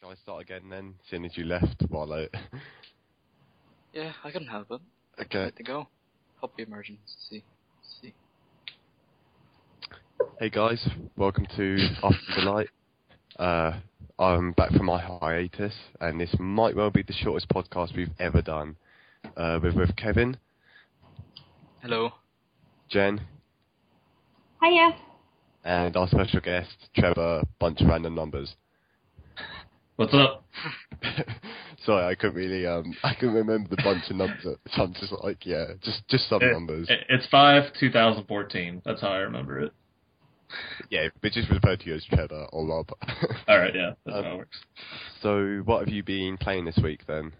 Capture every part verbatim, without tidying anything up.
Shall I start again then, seeing as you left while I... Yeah, I couldn't help it. Okay. Let to go. Happy emergency. See. Hey guys, welcome to After the Light. Uh, I'm back from my hiatus, and this might well be the shortest podcast we've ever done. Uh, we're with Kevin. Hello. Jen. Hiya. And our special guest, Trevor, bunch of random numbers. What's up? Sorry, I couldn't really, um, I couldn't remember the bunch of numbers, so I'm just like, yeah, just just some it, numbers. It, it's five two thousand fourteen. That's how I remember it. Yeah, but just refer to you as Trevor or Rob. Alright, yeah, that's um, how it works. So, what have you been playing this week then?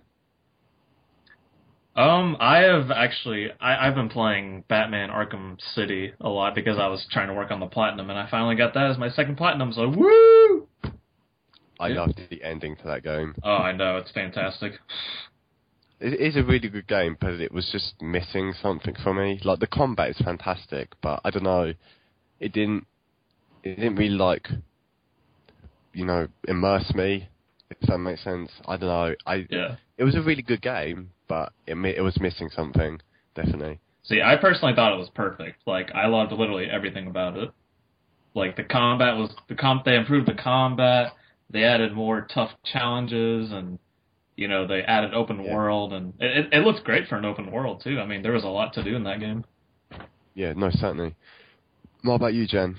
Um, I have actually, I, I've been playing Batman Arkham City a lot because I was trying to work on the platinum, and I finally got that as my second platinum, so woo! I Yeah. loved the ending to that game. Oh, I know, it's fantastic. It is a really good game, but it was just missing something for me. Like, the combat is fantastic, but I don't know, it didn't, it didn't really, like, you know, immerse me, if that makes sense. I don't know. I Yeah. It was a really good game, but it mi- it was missing something, definitely. See, I personally thought it was perfect. Like, I loved literally everything about it. Like, the combat was, the comp, they improved the combat, they added more tough challenges, and, you know, they added open Yeah. world, and it, it looked great for an open world, too. I mean, there was a lot to do in that game. Yeah, no, certainly. What about you, Jen?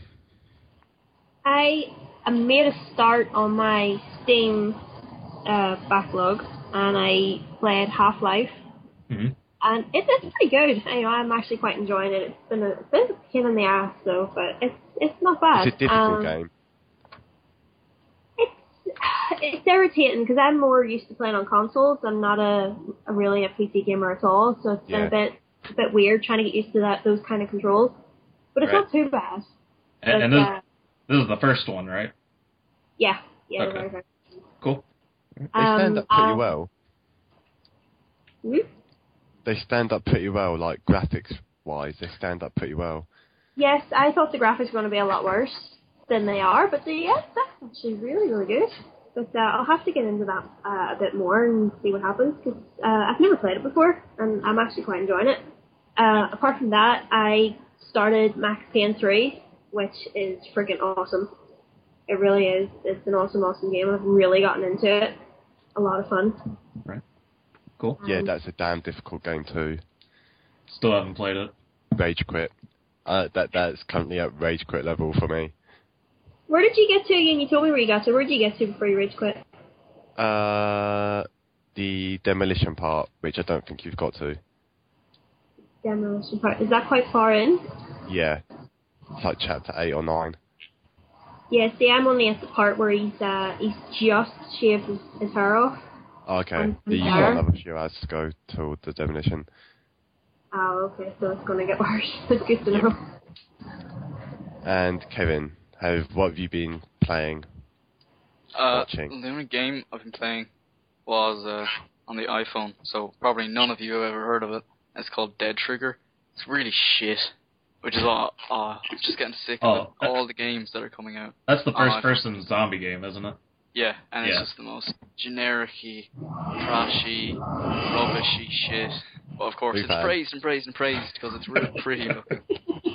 I I made a start on my Steam uh, backlog, and I played Half-Life, Mm-hmm. and it, it's pretty good. You know, I'm actually quite enjoying it. It's been a, it's been a pain in the ass though, but it's it's not bad. It's a difficult Um, game. It's it's irritating because I'm more used to playing on consoles. I'm not a, a really a P C gamer at all, so it's been Yeah. a bit a bit weird trying to get used to that those kind of controls. But it's Right. not too bad. And, But, and this, uh, this is the first one, right? yeah, yeah, Okay. very, very. Cool. They stand um, up pretty uh, well. Hmm? They stand up pretty well, like, graphics-wise, they stand up pretty well. Yes, I thought the graphics were going to be a lot worse than they are, but the, yeah, that's actually really, really good. But uh, I'll have to get into that uh, a bit more and see what happens, because uh, I've never played it before, and I'm actually quite enjoying it. Uh, apart from that, I started Max Payne three, which is freaking awesome. It really is. It's an awesome, awesome game. I've really gotten into it. A lot of fun. Right. Cool. Yeah, Um, that's a damn difficult game too. Still haven't played it. Rage quit. Uh, that that's currently at rage quit level for me. Where did you get to again? You told me where you got to. Where did you get to before you rage quit? Uh, the demolition part, which I don't think you've got to. Demolition part. Is that quite far in? Yeah, it's like chapter eight or nine. Yeah, see, I'm only at the part where he's uh, he's just shaved his, his hair off. Oh, okay, Um, you've yeah. got another few hours to go till the demolition. Oh, okay, so it's gonna get worse. It's good to know. And Kevin, have what have you been playing? Uh, Watching. the only game I've been playing was uh, on the iPhone, so probably none of you have ever heard of it. It's called Dead Trigger. It's really shit, which is all. Uh, I'm just getting sick of Oh, it. that- All the games that are coming out. That's the Oh, I- first-person zombie game, isn't it? Yeah, and it's Yeah. just the most generic-y, trashy, rubbishy shit. But of course, Big it's fan. praised and praised and praised because it's real pretty looking.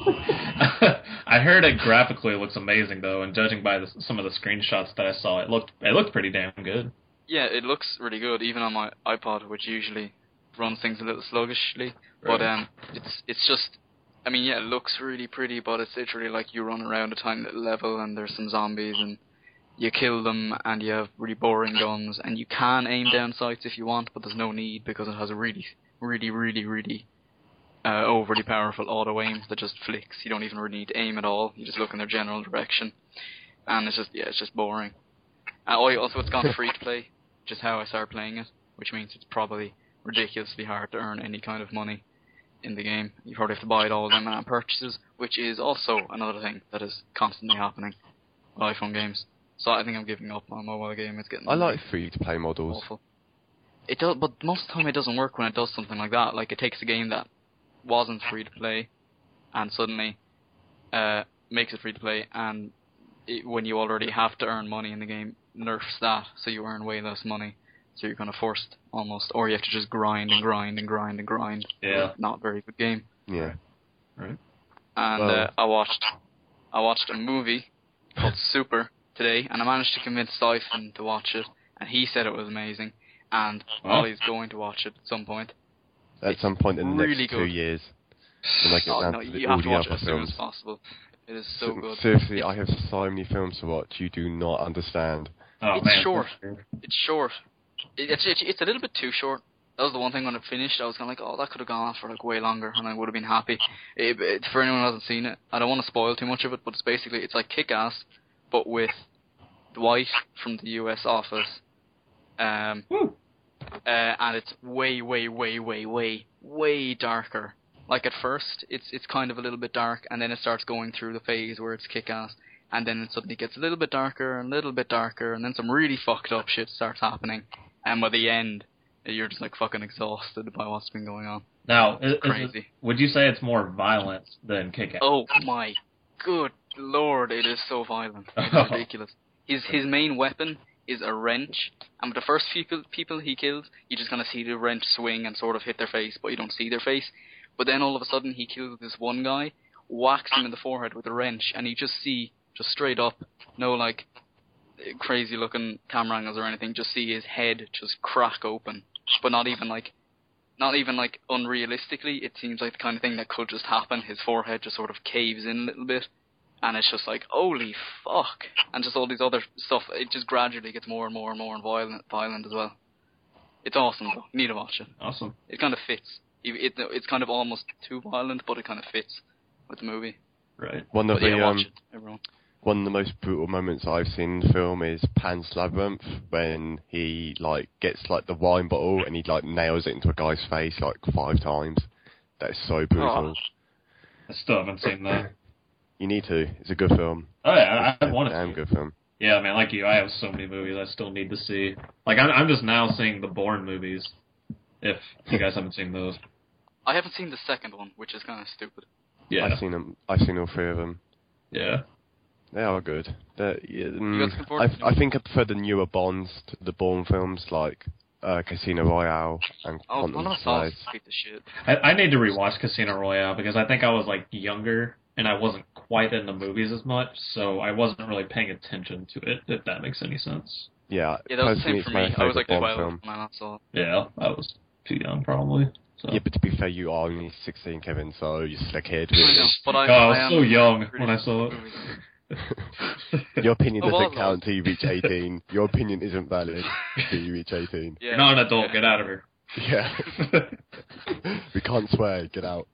I heard it graphically looks amazing though, and judging by the, some of the screenshots that I saw, it looked it looked pretty damn good. Yeah, it looks really good, even on my iPod, which usually runs things a little sluggishly. But Right. um, it's it's just, I mean, yeah, it looks really pretty, but it's literally like you run around a tiny little level, and there's some zombies, and you kill them, and you have really boring guns, and you can aim down sights if you want, but there's no need because it has a really, really, really, really uh, overly powerful auto aim that just flicks. You don't even really need to aim at all. You just look in their general direction, and it's just yeah, it's just boring. Uh, oh, also, it's gone free to play, which is how I started playing it, which means it's probably ridiculously hard to earn any kind of money in the game. You probably have to buy it all them in purchases, which is also another thing that is constantly happening with iPhone games. So I think I'm giving up on mobile game. It's getting I like free-to-play models. awful. It does, but most of the time it doesn't work when it does something like that. Like, it takes a game that wasn't free to play and suddenly uh, makes it free to play, and it, when you already have to earn money in the game, nerfs that, so you earn way less money. So you're kind of forced almost, or you have to just grind and grind and grind and grind. Yeah. Not a very good game. Yeah. Right. And Well- uh, I watched, I watched a movie called Super today, and I managed to convince Siphon to watch it, and he said it was amazing. And Huh? Ollie's going to watch it at some point. At some point in the really next two good. years. When I get Oh, round no, to the, you all have to the watch it other as soon films. as possible. It is so good. Seriously, I have so many films to watch. You do not understand. Oh, It's man. short. It's short. It, it's, it's it's a little bit too short. That was the one thing when it finished. I was kind of like, oh, that could have gone on for like way longer, and I would have been happy. It, it, for anyone who hasn't seen it, I don't want to spoil too much of it, but it's basically it's like Kick-Ass, but with Dwight from the U S office. Um, Hmm. uh, and it's way, way, way, way, way, way darker. Like at first, it's it's kind of a little bit dark, and then it starts going through the phase where it's Kick-Ass, and then it suddenly gets a little bit darker and a little bit darker, and then some really fucked up shit starts happening, and by the end, you're just like fucking exhausted by what's been going on. Now, is, is Crazy. it, would you say it's more violent than Kick-Ass? Oh my good lord, it is so violent. It's ridiculous. His his main weapon is a wrench, and with the first few people, people he kills, you just kind of see the wrench swing and sort of hit their face, but you don't see their face. But then all of a sudden he kills this one guy, whacks him in the forehead with a wrench, and you just see, just straight up, no like crazy looking camera angles or anything, just see his head just crack open. But not even like, not even like unrealistically, it seems like the kind of thing that could just happen. His forehead just sort of caves in a little bit, and it's just like, holy fuck. And just all these other stuff, it just gradually gets more and more and more violent, violent as well. It's awesome though, you need to watch it. Awesome. It kind of fits. It, it, it's kind of almost too violent, but it kind of fits with the movie. Right. One of But yeah, the watch um, it, everyone. one of the most brutal moments I've seen in the film is Pan's Labyrinth, when he like gets like the wine bottle and he like nails it into a guy's face like five times. That's so brutal. Oh. I still haven't seen that. You need to. It's a good film. Oh, yeah, I, I It's a want damn to. good film. Yeah, man, like you, I have so many movies I still need to see. Like, I'm, I'm just now seeing the Bourne movies, if you guys haven't seen those. I haven't seen the second one, which is kind of stupid. Yeah. I've seen them. I've seen all three of them. Yeah. They are good. They're, yeah, You mm, guys looking forward to I, I think I prefer the newer Bonds to the Bourne films, like uh, Casino Royale and Oh, Quantum one of of Solace. us piece of shit. I, I need to rewatch Casino Royale because I think I was, like, younger and I wasn't quite into movies as much, so I wasn't really paying attention to it, if that makes any sense. Yeah, Yeah, that was the personally, same for it's my me. I was like favourite twelve Bond film. when I last saw it. Yeah, I was too young, probably. So. Yeah, but to be fair, you are only sixteen, Kevin, so you're still a kid, I know, really. but I, Oh, I was I am so young pretty when I saw it. movies. Your opinion Oh, doesn't well, count until you reach eighteen. Your opinion isn't valid until you reach eighteen. Yeah. You're not an adult, get out of here. Yeah. We can't swear, get out.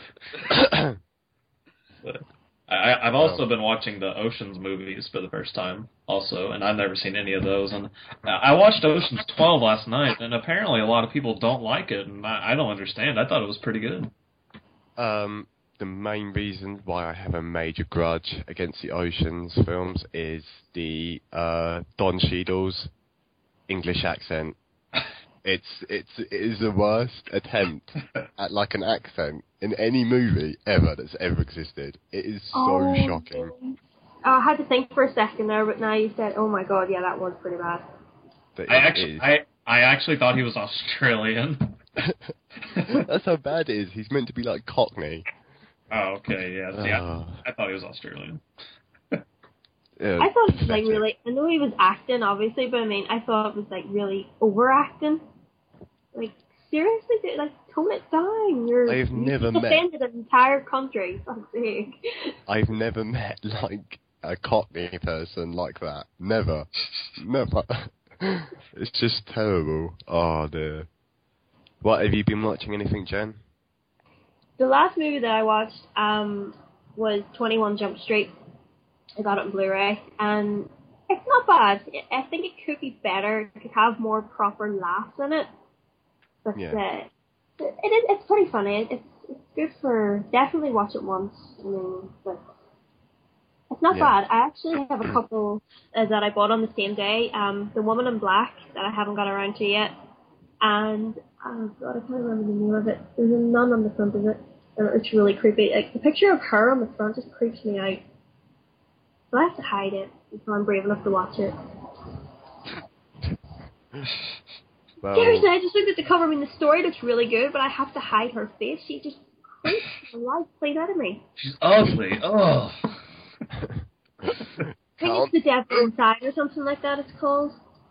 But I, I've also been watching the Oceans movies for the first time, also, and I've never seen any of those. And I watched Oceans twelve last night, and apparently a lot of people don't like it, and I, I don't understand. I thought it was pretty good. Um, the main reason why I have a major grudge against the Oceans films is the uh, Don Cheadle's English accent. It's it's it is the worst attempt at like an accent in any movie ever that's ever existed. It is so Oh, shocking. Oh, I had to think for a second there, but now you said, oh my god, yeah, that was pretty bad. That I it actually, is. I, I actually thought he was Australian. That's how bad it is. He's meant to be like Cockney. Oh, okay, yeah. See, I, Uh, I thought he was Australian. yeah, I thought it was like pathetic. really, I know he was acting, obviously, but I mean, I thought it was like really overacting. Like, seriously, dude, like, tone it down. You're, I've you never met- defended an entire country, for fuck's sake. I've never met like a Cockney person like that. Never, never. It's just terrible. Oh dear. What have you been watching? Anything, Jen? The last movie that I watched um, was twenty-one Jump Street. I got it on Blu-ray, and it's not bad. I think it could be better. It could have more proper laughs in it. But Yeah. uh, it is. It's pretty funny. It's it's good for definitely watch it once. I mean, but it's not Yeah. bad. I actually have a couple uh, that I bought on the same day. Um, The Woman in Black that I haven't got around to yet, and oh god, I can't remember the name of it. There's a nun on the front of it, and it's really creepy. Like the picture of her on the front just creeps me out. So I have to hide it until I'm brave enough to watch it. Well, Seriously, I just looked at the cover. I mean, the story looks really good, but I have to hide her face. She just creeps the life plays out of me. She's ugly. Oh. I think it's The Devil Inside or something like that it's called.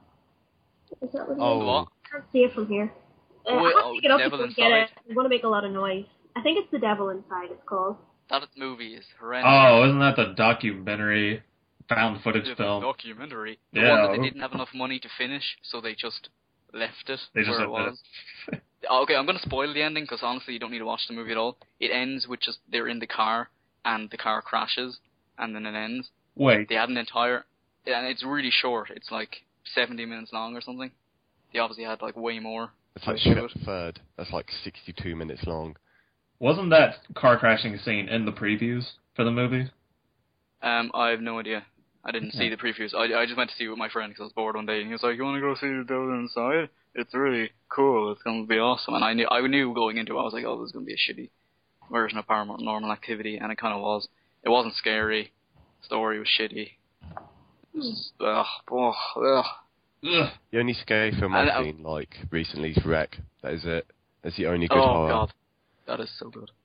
Is that what it is? Oh. What? I can't see it from here. Uh, Oh, I have oh, to get up Devil to get Inside. it. I'm going to make a lot of noise. I think it's The Devil Inside it's called. That movie is horrendous. Oh, isn't that the documentary found footage The film? documentary. The Yeah. one that they didn't have enough money to finish, so they just left it They just where it left was. Oh, okay, I'm going to spoil the ending because honestly, you don't need to watch the movie at all. It ends with just they're in the car and the car crashes, and then it ends. Wait. They had an entire, and it's really short. It's like seventy minutes long or something. They obviously had like way more. it's like to it. Shep Third. That's like sixty-two minutes long. Wasn't that car crashing scene in the previews for the movie? Um, I have no idea. I didn't see the previews. I, I just went to see it with my friend because I was bored one day, and he was like, "You want to go see The Devil Inside? It's really cool. It's going to be awesome." And I knew, I knew going into it, I was like, "Oh, this is going to be a shitty version of Paranormal Activity," and it kind of was. It wasn't scary. The story was shitty. It was, ugh, ugh, ugh. Ugh. The only scary film And, I've uh, seen like recently is Wreck. That is it. That's the only good Oh horror. god, that is so good.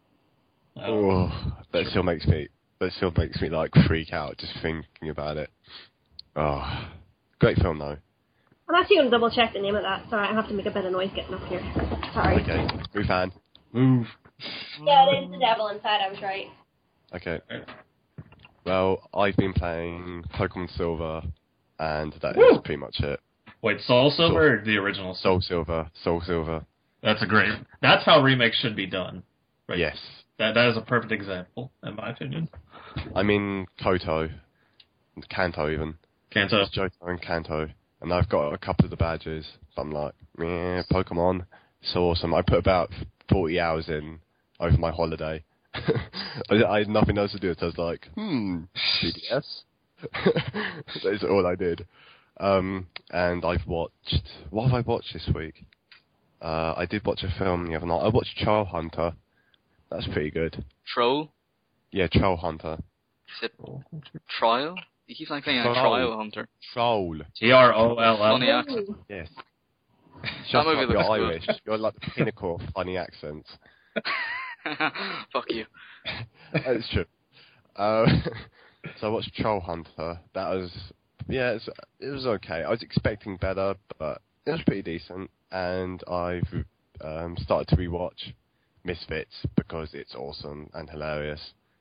Oh, that still makes me. That still makes me like freak out just thinking about it. Oh, great film though. I'm actually going to double check the name of that. Sorry, I have to make a bit of noise getting up here. Sorry. Okay, move fan. Move. Yeah, it is The Devil Inside, I was right. Okay. Well, I've been playing Pokemon Silver, and that is Woo! pretty much it. Wait, Soul Silver or the original Soul? Soul Silver, Soul Silver. That's a great. That's how remakes should be done. Right? Yes. That that is a perfect example, in my opinion. I'm in Koto, Kanto even. Kanto. It's Johto and Kanto, and I've got a couple of the badges. So I'm like, yeah, Pokemon, so awesome. I put about forty hours in over my holiday. I, I had nothing else to do, so I was like, hmm, B D S. That is all I did. Um, and I've watched. What have I watched this week? Uh, I did watch a film the other night. I watched Troll Hunter. That's pretty good. Troll? Yeah, Troll Hunter. Is it Trial? He keeps like saying like Troll. Trial Hunter. Troll. T R O L Funny L. accent. Yes. That Shut movie up, looks you're good. Irish. You're like the pinnacle of funny accents. Fuck you. That's true. Uh, so I watched Troll Hunter. That was, yeah, it's, it was okay. I was expecting better, but it was pretty decent. And I've um, started to rewatch Misfits because it's awesome and hilarious.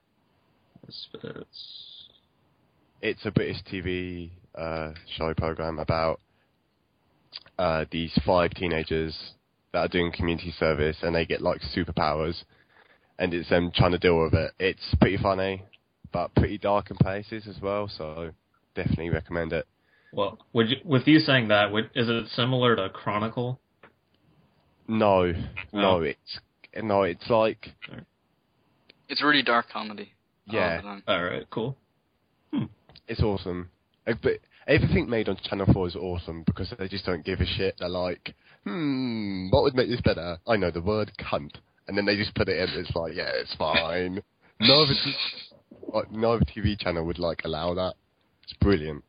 Misfits. It's a British T V uh, show program about uh, these five teenagers that are doing community service, and they get like superpowers, and it's them trying to deal with it. It's pretty funny, but pretty dark in places as well. So definitely recommend it. Well, would you, with you saying that, would, is it similar to Chronicle? No, no, Oh. it's no, it's like It's really dark comedy. a lot yeah, of the time. All right, cool. it's awesome. Uh, But everything made on Channel four is awesome because they just don't give a shit. They're like, hmm, what would make this better? I know the word cunt, and then they just put it in. It's like, yeah, it's fine. No other, t- like, no other T V channel would like allow that. It's brilliant.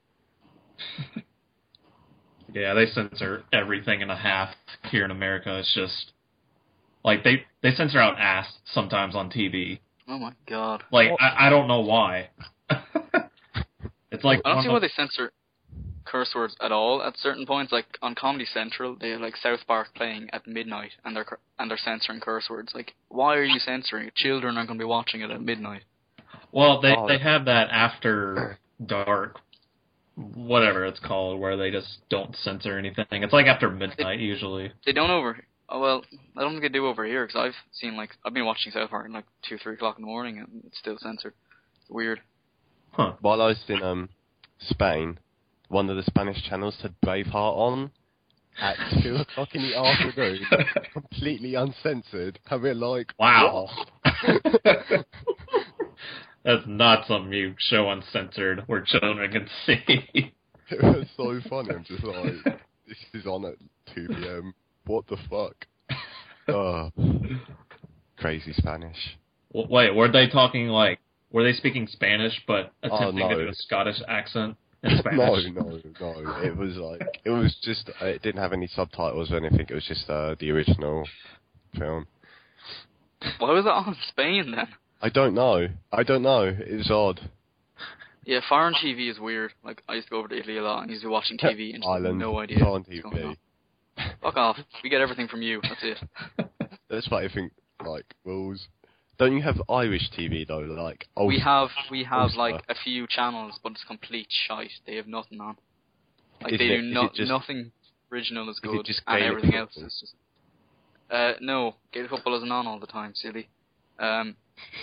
Yeah, they censor everything in a half here in America. It's just like they they censor out ass sometimes on T V. Oh my god. Like I, I don't know why. It's like I don't one see of- why they censor curse words at all at certain points. Like on Comedy Central, they have like South Park playing at midnight, and they're cur- and they're censoring curse words. Like, why are you censoring it? Children aren't going to be watching it at midnight. Well, they Oh. they have that after dark, whatever it's called, where they just don't censor anything. It's like after midnight usually. They don't over. Oh well, I don't think they do over here because I've seen like I've been watching South Park at like two, three o'clock in the morning, and it's still censored. It's weird. Huh. While I was in um, Spain, one of the Spanish channels had Braveheart on at two o'clock in the afternoon, completely uncensored, and we're like, Wow. what? That's not something you show uncensored where children can see. It was so funny. I'm just like, this is on at two p.m. What the fuck? Oh, crazy Spanish. W- Wait, were they talking like? Were they speaking Spanish but attempting to no. do a Scottish accent? in no, Spanish? no, no. It was like it was just uh, it didn't have any subtitles or anything. It was just uh, the original film. Why was it on Spain then? I don't know. I don't know. It was odd. Yeah, foreign T V is weird. Like, I used to go over to Italy a lot and used to be watching T V and just Ireland, had no idea foreign what's T going V. on. Fuck off. We get everything from you. That's it. That's what I think. Like rules. Don't you have Irish T V though? Like old We have we have Ulster. like a few channels, but it's complete shite. They have nothing on. Like Is they it- do is no, it just- nothing original is it good, just and Gaelic everything else football? is just. Uh, no, Gaelic football isn't on all the time, silly. Um,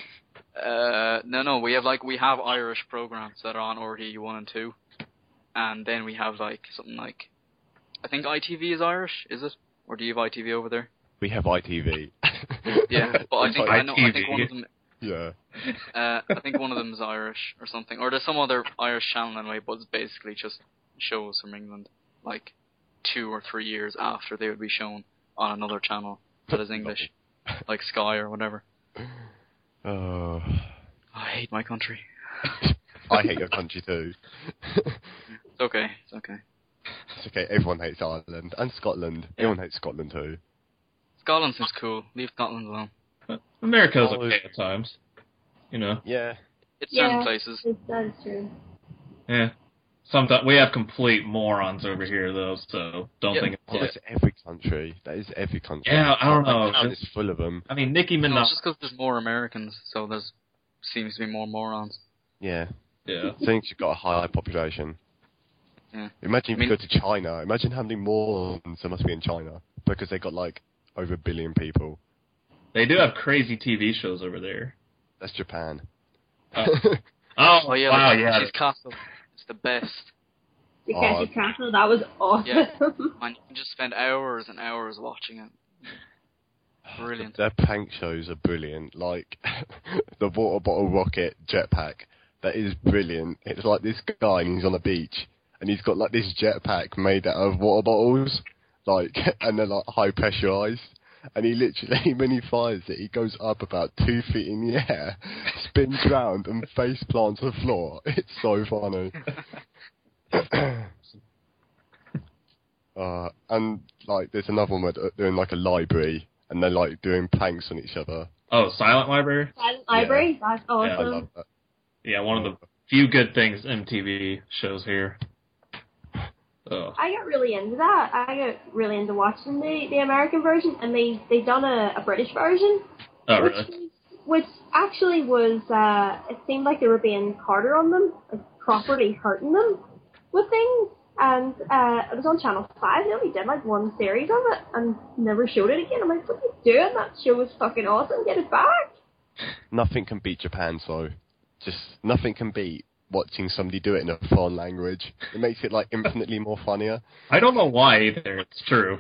uh, no, no, we have like we have Irish programs that are on R T E one and two, and then we have like something like, I think I T V is Irish, is it? Or do you have I T V over there? We have I T V. Yeah, but I think I know. I think one of them. Yeah. Uh, I think one of them is Irish or something, or there's some other Irish channel anyway. But it's basically just shows from England, like two or three years after they would be shown on another channel that is English, like Sky or whatever. Oh. I hate my country. I hate your country too. It's okay. It's okay. It's okay. Everyone hates Ireland and Scotland. Everyone hates Scotland too. Scotland seems cool. Leave Scotland alone. America's Oh, okay at times. You know. Yeah. It's certain Yeah. places. It's, that is true. Yeah. Sometimes we have complete morons over here, though. So don't Yeah. think Oh, it's. that's every country. That is every country. Yeah, I don't know. My town is full of them. I mean, Nicki No, Minaj. it's just because there's more Americans, so there's seems to be more morons. Yeah. Yeah. I think you've got a high population. Yeah. Imagine if I mean- you go to China. Imagine how many morons there must be in China. Because they got like over a billion people. They do have crazy T V shows over there. That's Japan. Oh, oh, Oh yeah, wow, like yeah. Takeshi's Castle. It's the best. Takeshi's Oh. Castle, that was awesome. Yeah. And you can just spend hours and hours watching it. Brilliant. Their prank shows are brilliant. Like the water bottle rocket jetpack. That is brilliant. It's like this guy and he's on a beach and he's got like this jetpack made out of water bottles, like, and they're like high pressurized. And he literally, when he fires it, he goes up about two feet in the air, spins round and face plants on the floor. It's so funny. uh, and like, there's another one where they're in like a library and they're like doing pranks on each other. Oh, Silent Library? Silent Library, that's I awesome. love that. Yeah, one of the few good things M T V shows here. Oh. I got really into that. I got really into watching the, the American version, and they they done a, a British version, Oh, which, really? which actually was uh, it seemed like they were being harder on them, like properly hurting them with things. And uh, it was on Channel Five. They only did like one series of it and never showed it again. I'm like, what are you doing? That show was fucking awesome. Get it back. Nothing can beat Japan, so just nothing can beat watching somebody do it in a foreign language. It makes it like infinitely more funnier. I don't know why either. It's true.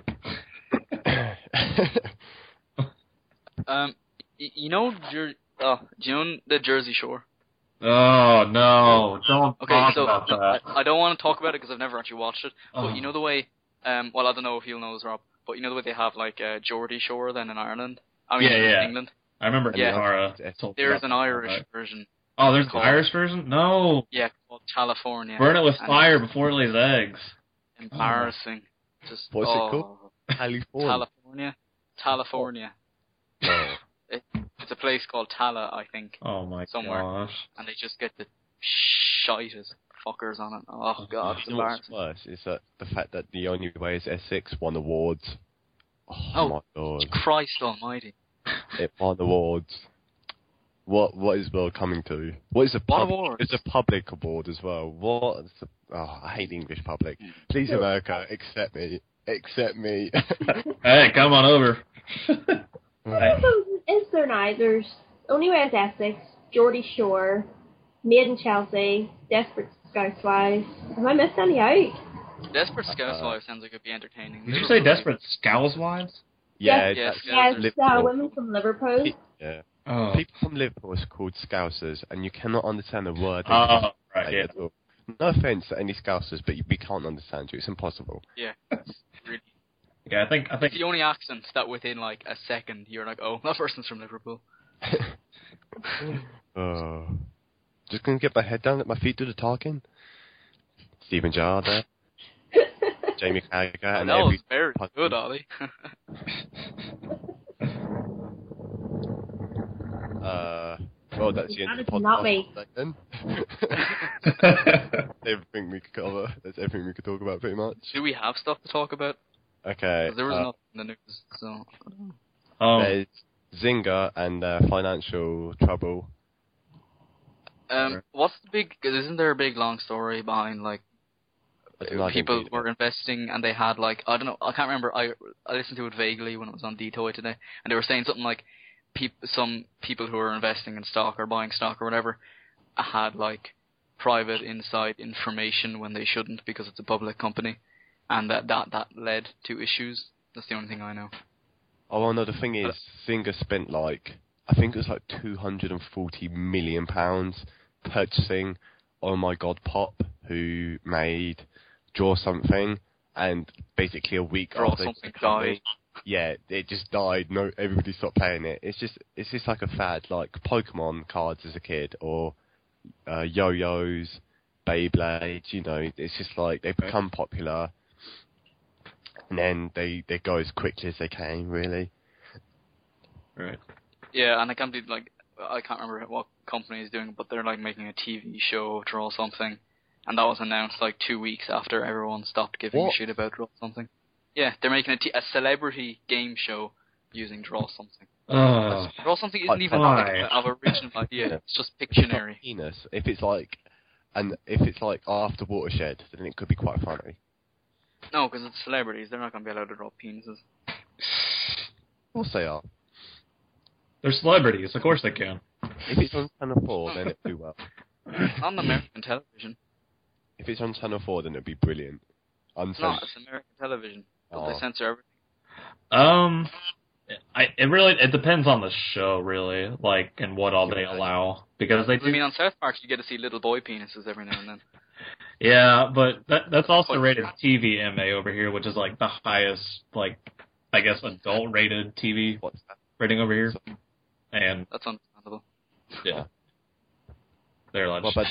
Um, y- you know, Jer- oh, do you know the Jersey Shore? Oh, no. Don't Okay, talk so about no, that. I, I don't want to talk about it because I've never actually watched it. But Oh. you know the way, um, well, I don't know if you'll know this, Rob, but you know the way they have like uh, Geordie Shore then in Ireland. I mean, Yeah, yeah. in England. I remember Yeah. Tara told me There's about an that. Irish version. Oh, there's an called- Irish version? No. Yeah, called California. Burn it with And fire before it lays eggs. Embarrassing. Just What's it oh, called? California. California. California. Oh. It, it's a place called Tala, I think, Oh my Somewhere. gosh. and they just get the shitest fuckers on it. Oh god, it's You know what's embarrassing. worse is that the fact that The Only Way is Essex won awards. Oh, Oh. my god. Christ almighty. It won awards. What what is World coming to? What is a What pub- awards? It's a public award as well. What? is the- Oh, I hate the English public. Please, America, accept me. Accept me. Hey, come on over. So is there now? There's Only Way is Essex, Geordie Shore, Made in Chelsea, Desperate Scousewives. Have I missed any out? Desperate Uh, Scousewives sounds like it'd be entertaining. Did you say Desperate Scousewives? yeah, Yes, that's yes, Yes, uh, Liverpool. women from Liverpool. Yeah. Oh. People from Liverpool are called Scousers, and you cannot understand a word they Oh, right, say yeah. at all. No offense to any Scousers, but we can't understand you. It's impossible. Yeah, it's really. Yeah, I think I It's think the only accent that within like a second you're like, oh, that person's from Liverpool. Oh. Just gonna get my head down, let my feet do the talking. Stephen Jarr there, Jamie Carragher, and that was every very fucking- good, Ollie. Uh, well, that's the end of the That is not me. podcast. Then. everything we could cover. That's everything we could talk about, pretty much. Do we have stuff to talk about? Okay. 'Cause there was uh, nothing in the news, so... Um, There's Zynga and uh, financial trouble. Um, what's the big... Cause isn't there a big, long story behind, like, I don't know, I didn't people read it. were investing and they had, like... I don't know, I can't remember. I, I listened to it vaguely when it was on D-Toy today, and they were saying something like, peop, some people who are investing in stock or buying stock or whatever had, like, private inside information when they shouldn't because it's a public company, and that, that, that led to issues. That's the only thing I know. Oh, well, no, the thing is, Zynga spent like, I think it was like two hundred forty million pounds purchasing Oh My God Pop, who made Draw Something, and basically a week Draw after Something the company- died. Yeah, it just died. No, everybody stopped playing it. It's just, it's just like a fad, like Pokemon cards as a kid, or uh, yo-yos, Beyblades. You know, it's just like they become popular, and then they they go as quickly as they can. Really. right. Yeah, and I can't believe, like, I can't remember what company is doing it, but they're, like, making a T V show, Draw Something, and that was announced, like, two weeks after everyone stopped giving What? a shit about Draw Something. Yeah, they're making a, t- a celebrity game show using Draw Something. Uh, Draw Something isn't Why- even why? like, of original idea, Yeah. it's just It's not Pictionary. penis. If it's like, and if it's like after Watershed, then it could be quite funny. No, because it's celebrities, they're not going to be allowed to draw penises. Of course they are. they're celebrities. Of course they can. If it's on Channel four, then it'd do well. Not on American television. If it's on Channel four, then it'd be brilliant. It's Uncensored. not, it's American television. But Oh. they censor everything. Um, I it really it depends on the show, really, like and what all they allow because they I do. mean, on South Park, you get to see little boy penises every now and then. Yeah, but that that's also Quite rated true. T V M A over here, which is like the highest, like I guess adult rated T V What's that? rating over here, and That's understandable. yeah, they're like. What about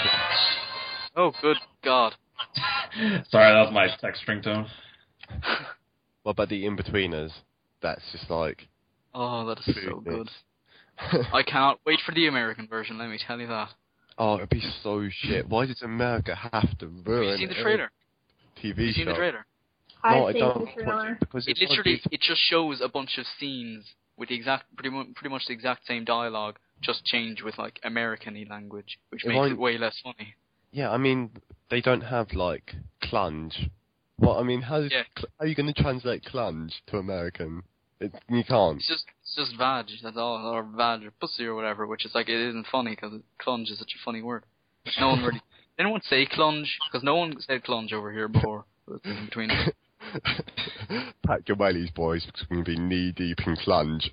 Oh, good God. Sorry, that was my text ringtone. what about the In-Betweeners? That's just like. Oh, that is so good. goodness. I cannot wait for the American version, let me tell you that. Oh, it'd be so shit. Why does America have to Have ruin you seen the every trailer? T Have V you seen show? the trailer? I've No, I seen don't the watch trailer. it because It it's literally, like it just shows a bunch of scenes with the exact, pretty much, pretty much the exact same dialogue, just changed with like American-y language, which If makes I- it way less funny. Yeah, I mean, they don't have like clunge. Well, I mean, how's Yeah. cl- how are you going to translate clunge to American? It, you can't. It's just, it's just vag, that's all, or vag, or pussy, or whatever, which is like, it isn't funny, because clunge is such a funny word. No one really, anyone say clunge? Because no one said clunge over here before, in between us. Pack your wellies, boys, because we're going to be knee deep in clunge.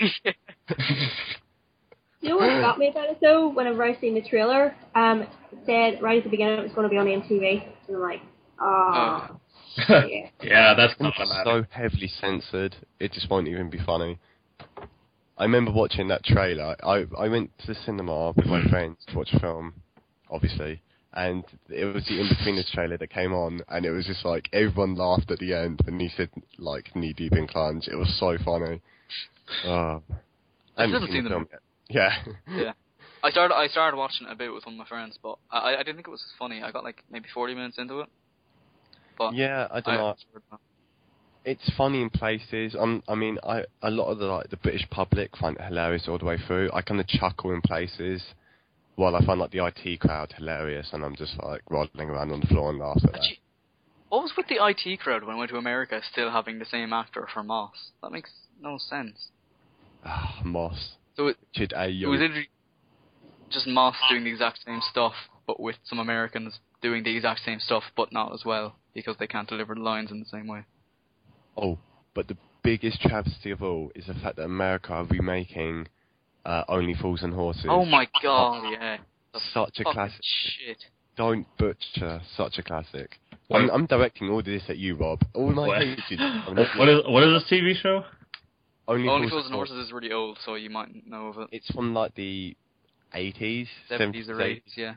You know what got me about it though? Whenever I seen the trailer, um, it said right at the beginning it was going to be on M T V, and I'm like, oh, yeah. Yeah, that's It's problematic. so heavily censored, it just won't even be funny. I remember watching that trailer. I I went to the cinema with my friends to watch a film, obviously, and it was the In-Betweeners trailer that came on, and it was just like everyone laughed at the end when he said like knee deep in clunge. It was so funny. Uh, I I've haven't still seen the them. film yet. Yeah. Yeah. I started I started watching it a bit with one of my friends, but I I didn't think it was funny. I got like maybe forty minutes into it. But Yeah, I don't know. It's funny in places. Um, I mean, I a lot of the like the British public find it hilarious all the way through. I kind of chuckle in places, while I find like the I T crowd hilarious, and I'm just like rolling around on the floor and laugh at that. Actually, what was with the I T crowd when I went to America still having the same actor for Moss? That makes no sense. Ah, Moss, So it, Richard A. it was literally just Moss doing the exact same stuff, but with some Americans doing the exact same stuff, but not as well, because they can't deliver the lines in the same way. Oh, but the biggest travesty of all is the fact that America are remaking uh, Only Fools and Horses. Oh my god, yeah. The Such a fucking classic. shit. Don't butcher such a classic. What- I'm, I'm directing all this at you, Rob. All my What? hatred. What is what is this T V show? Only, Only Fools Fools and Horses is really old, so you might know of it. It's from like the eighties, seventies or eighties, yeah.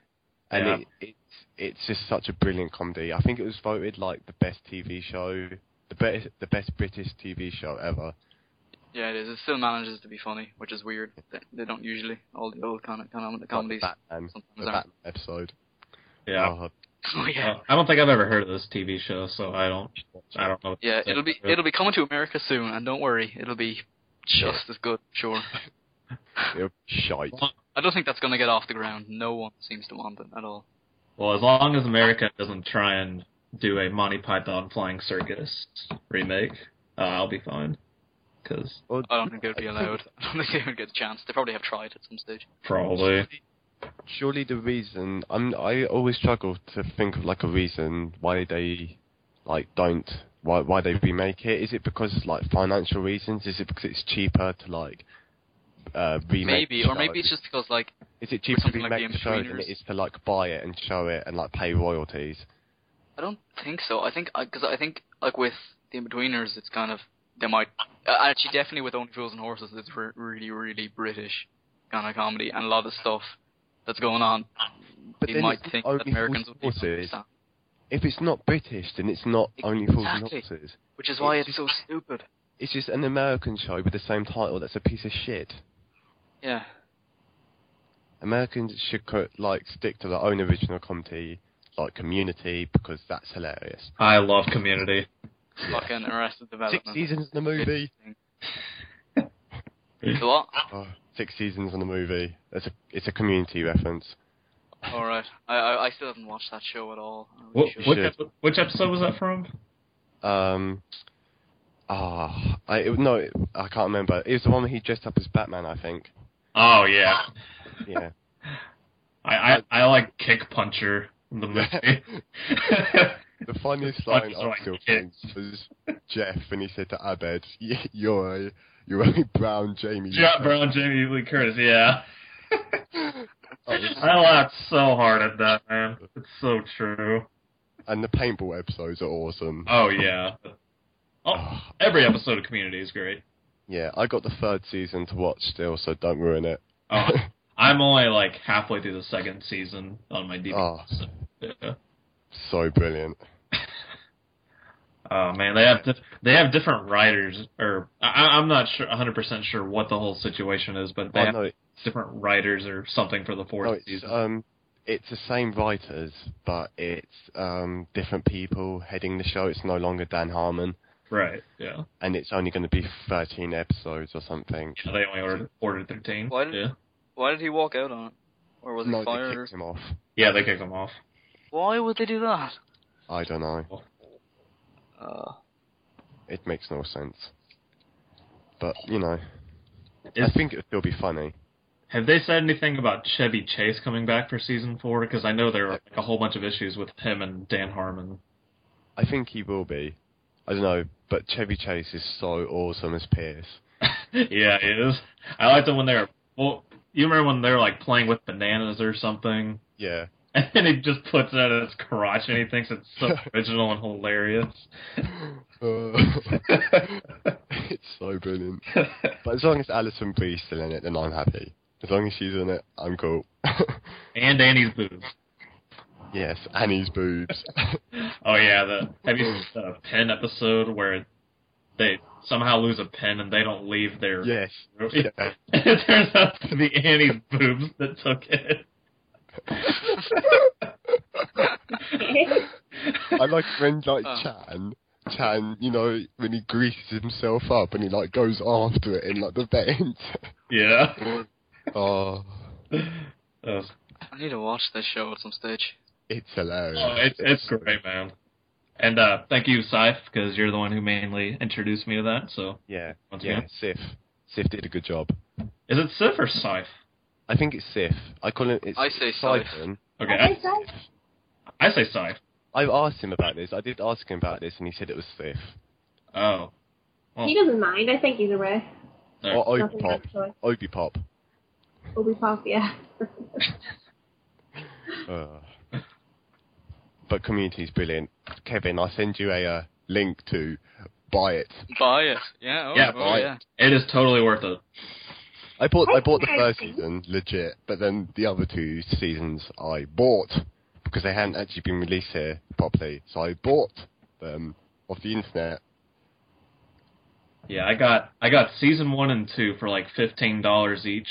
and Yeah. it, it's it's just such a brilliant comedy. I think it was voted like the best T V show, the best the best British T V show ever. Yeah, it is. It still manages to be funny, which is weird. They, they don't usually. All the old kind of, kind of Like comedies. the Batman, sometimes the aren't. Batman episode. Yeah. Oh, Oh yeah. Uh, I don't think I've ever heard of this T V show, so I don't. I don't know. Yeah, it'll be it'll be coming to America soon, and don't worry, it'll be just as good. Sure. it'll be shite. I don't think that's going to get off the ground. No one seems to want it at all. Well, as long as America doesn't try and do a Monty Python Flying Circus remake, uh, I'll be fine. Cause Well, I don't think it would be allowed. I don't think they would get a chance. They probably have tried at some stage. probably. Surely the reason I'm I always struggle to think of like a reason why they like don't why why they remake it. Is it because like financial reasons? Is it because it's cheaper to like uh remake? Maybe, the or maybe show? it's just because like Is it cheaper to something like remake The the show than In-Betweeners. it is to like buy it and show it and like pay royalties? I don't think so. I think because I think like with the In-Betweeners, it's kind of they might uh, actually definitely with Only Fools and Horses, it's re- really really British kind of comedy, and a lot of stuff that's going on. But you then might it's think Only that Fools Americans and would be Horses. understand, If it's not British, then it's not Only Fools and Exactly. Horses. which is why It's it's so stupid. It's just an American show with the same title that's a piece of shit. Yeah. Americans should co- like stick to their own original comedy, like Community, because that's hilarious. I love Community. Fucking Arrested Development. Six seasons in the movie. So what? Oh, six seasons in the movie. It's a it's a Community reference. All right. I, I I still haven't watched that show at all. I What, really should. which, should. ep- which episode was that from? Um, ah, I it, no, it, I can't remember. It was the one where he dressed up as Batman, I think. Oh yeah. Yeah. I, I I like Kick Puncher in the movie. The funniest Punch line is I like still kick. think was Jeff, and he said to Abed, "Y- "You're a, you're a brown Jamie." John Brown, Jamie Lee Curtis. Yeah. Oh, it's- I laughed so hard at that, man. It's so true. and the paintball episodes are awesome. Oh yeah. Oh, every episode of Community is great. Yeah, I got the third season to watch still, so don't ruin it. Oh, I'm only like halfway through the second season on my D V D. Oh. So, yeah. So brilliant. Oh man, they have dif- they have different writers, or I, I'm not sure, one hundred percent sure what the whole situation is, but they Oh, have no, different writers or something for the fourth no, it's season. um, it's the same writers, but it's um different people heading the show. It's no longer Dan Harmon, Right? Yeah. and it's only going to be thirteen episodes or something. Yeah, they only ordered ordered thirteen. Why did- Yeah. Why did he walk out on it? Or was no, he they fired? Or... kicked him off. Yeah, they kicked him off. Why would they do that? I don't know. Uh, It makes no sense. But you know, Is, I think it'll still be funny. have they said anything about Chevy Chase coming back for season four? Because I know there were like a whole bunch of issues with him and Dan Harmon. I think he will be. I don't know, but Chevy Chase is so awesome as Pierce. Yeah, it is. I liked it when they were. Well, you remember when they were like playing with bananas or something, Yeah. and then he just puts it at his crotch, and he thinks it's so original and hilarious. Uh, it's so brilliant. But as long as Alison Brie's still in it, then I'm happy. As long as she's in it, I'm cool. And Annie's boobs. Yes, Annie's boobs. Oh yeah, the have you seen the pen episode where they somehow lose a pen and they don't leave their Yes. Yeah. It turns out to be Annie's boobs that took it. I like when like Oh. Chan, Chan, you know, when he greases himself up and he like goes after it in like the vent. Yeah. Oh, That was- I need to watch this show at some stage. it's hilarious. oh, it's it's great, man. And uh, thank you, Scythe, because you're the one who mainly introduced me to that. So Yeah, Once yeah. again. Sif, Sif did a good job. is it Sif or Scythe? I think it's Sif. I call it. It's I say Scythe. Siphon. Okay, I think I, so. I say Scythe. I've asked him about this. I did ask him about this, and he said it was Sif. Oh. Well, He doesn't mind, I think, either way. there. Or Obi Nothing Pop. else, so Obi Pop. Obi Pop, yeah. Uh, but Community's brilliant. Kevin, I send you a uh, link to buy it. Buy it. Yeah. Oh, Yeah, oh, buy it. yeah. It is totally worth it. I bought I bought the think first I've seen- season legit, but then the other two seasons I bought because they hadn't actually been released here properly. So I bought them off the internet. Yeah, I got I got season one and two for like fifteen dollars each.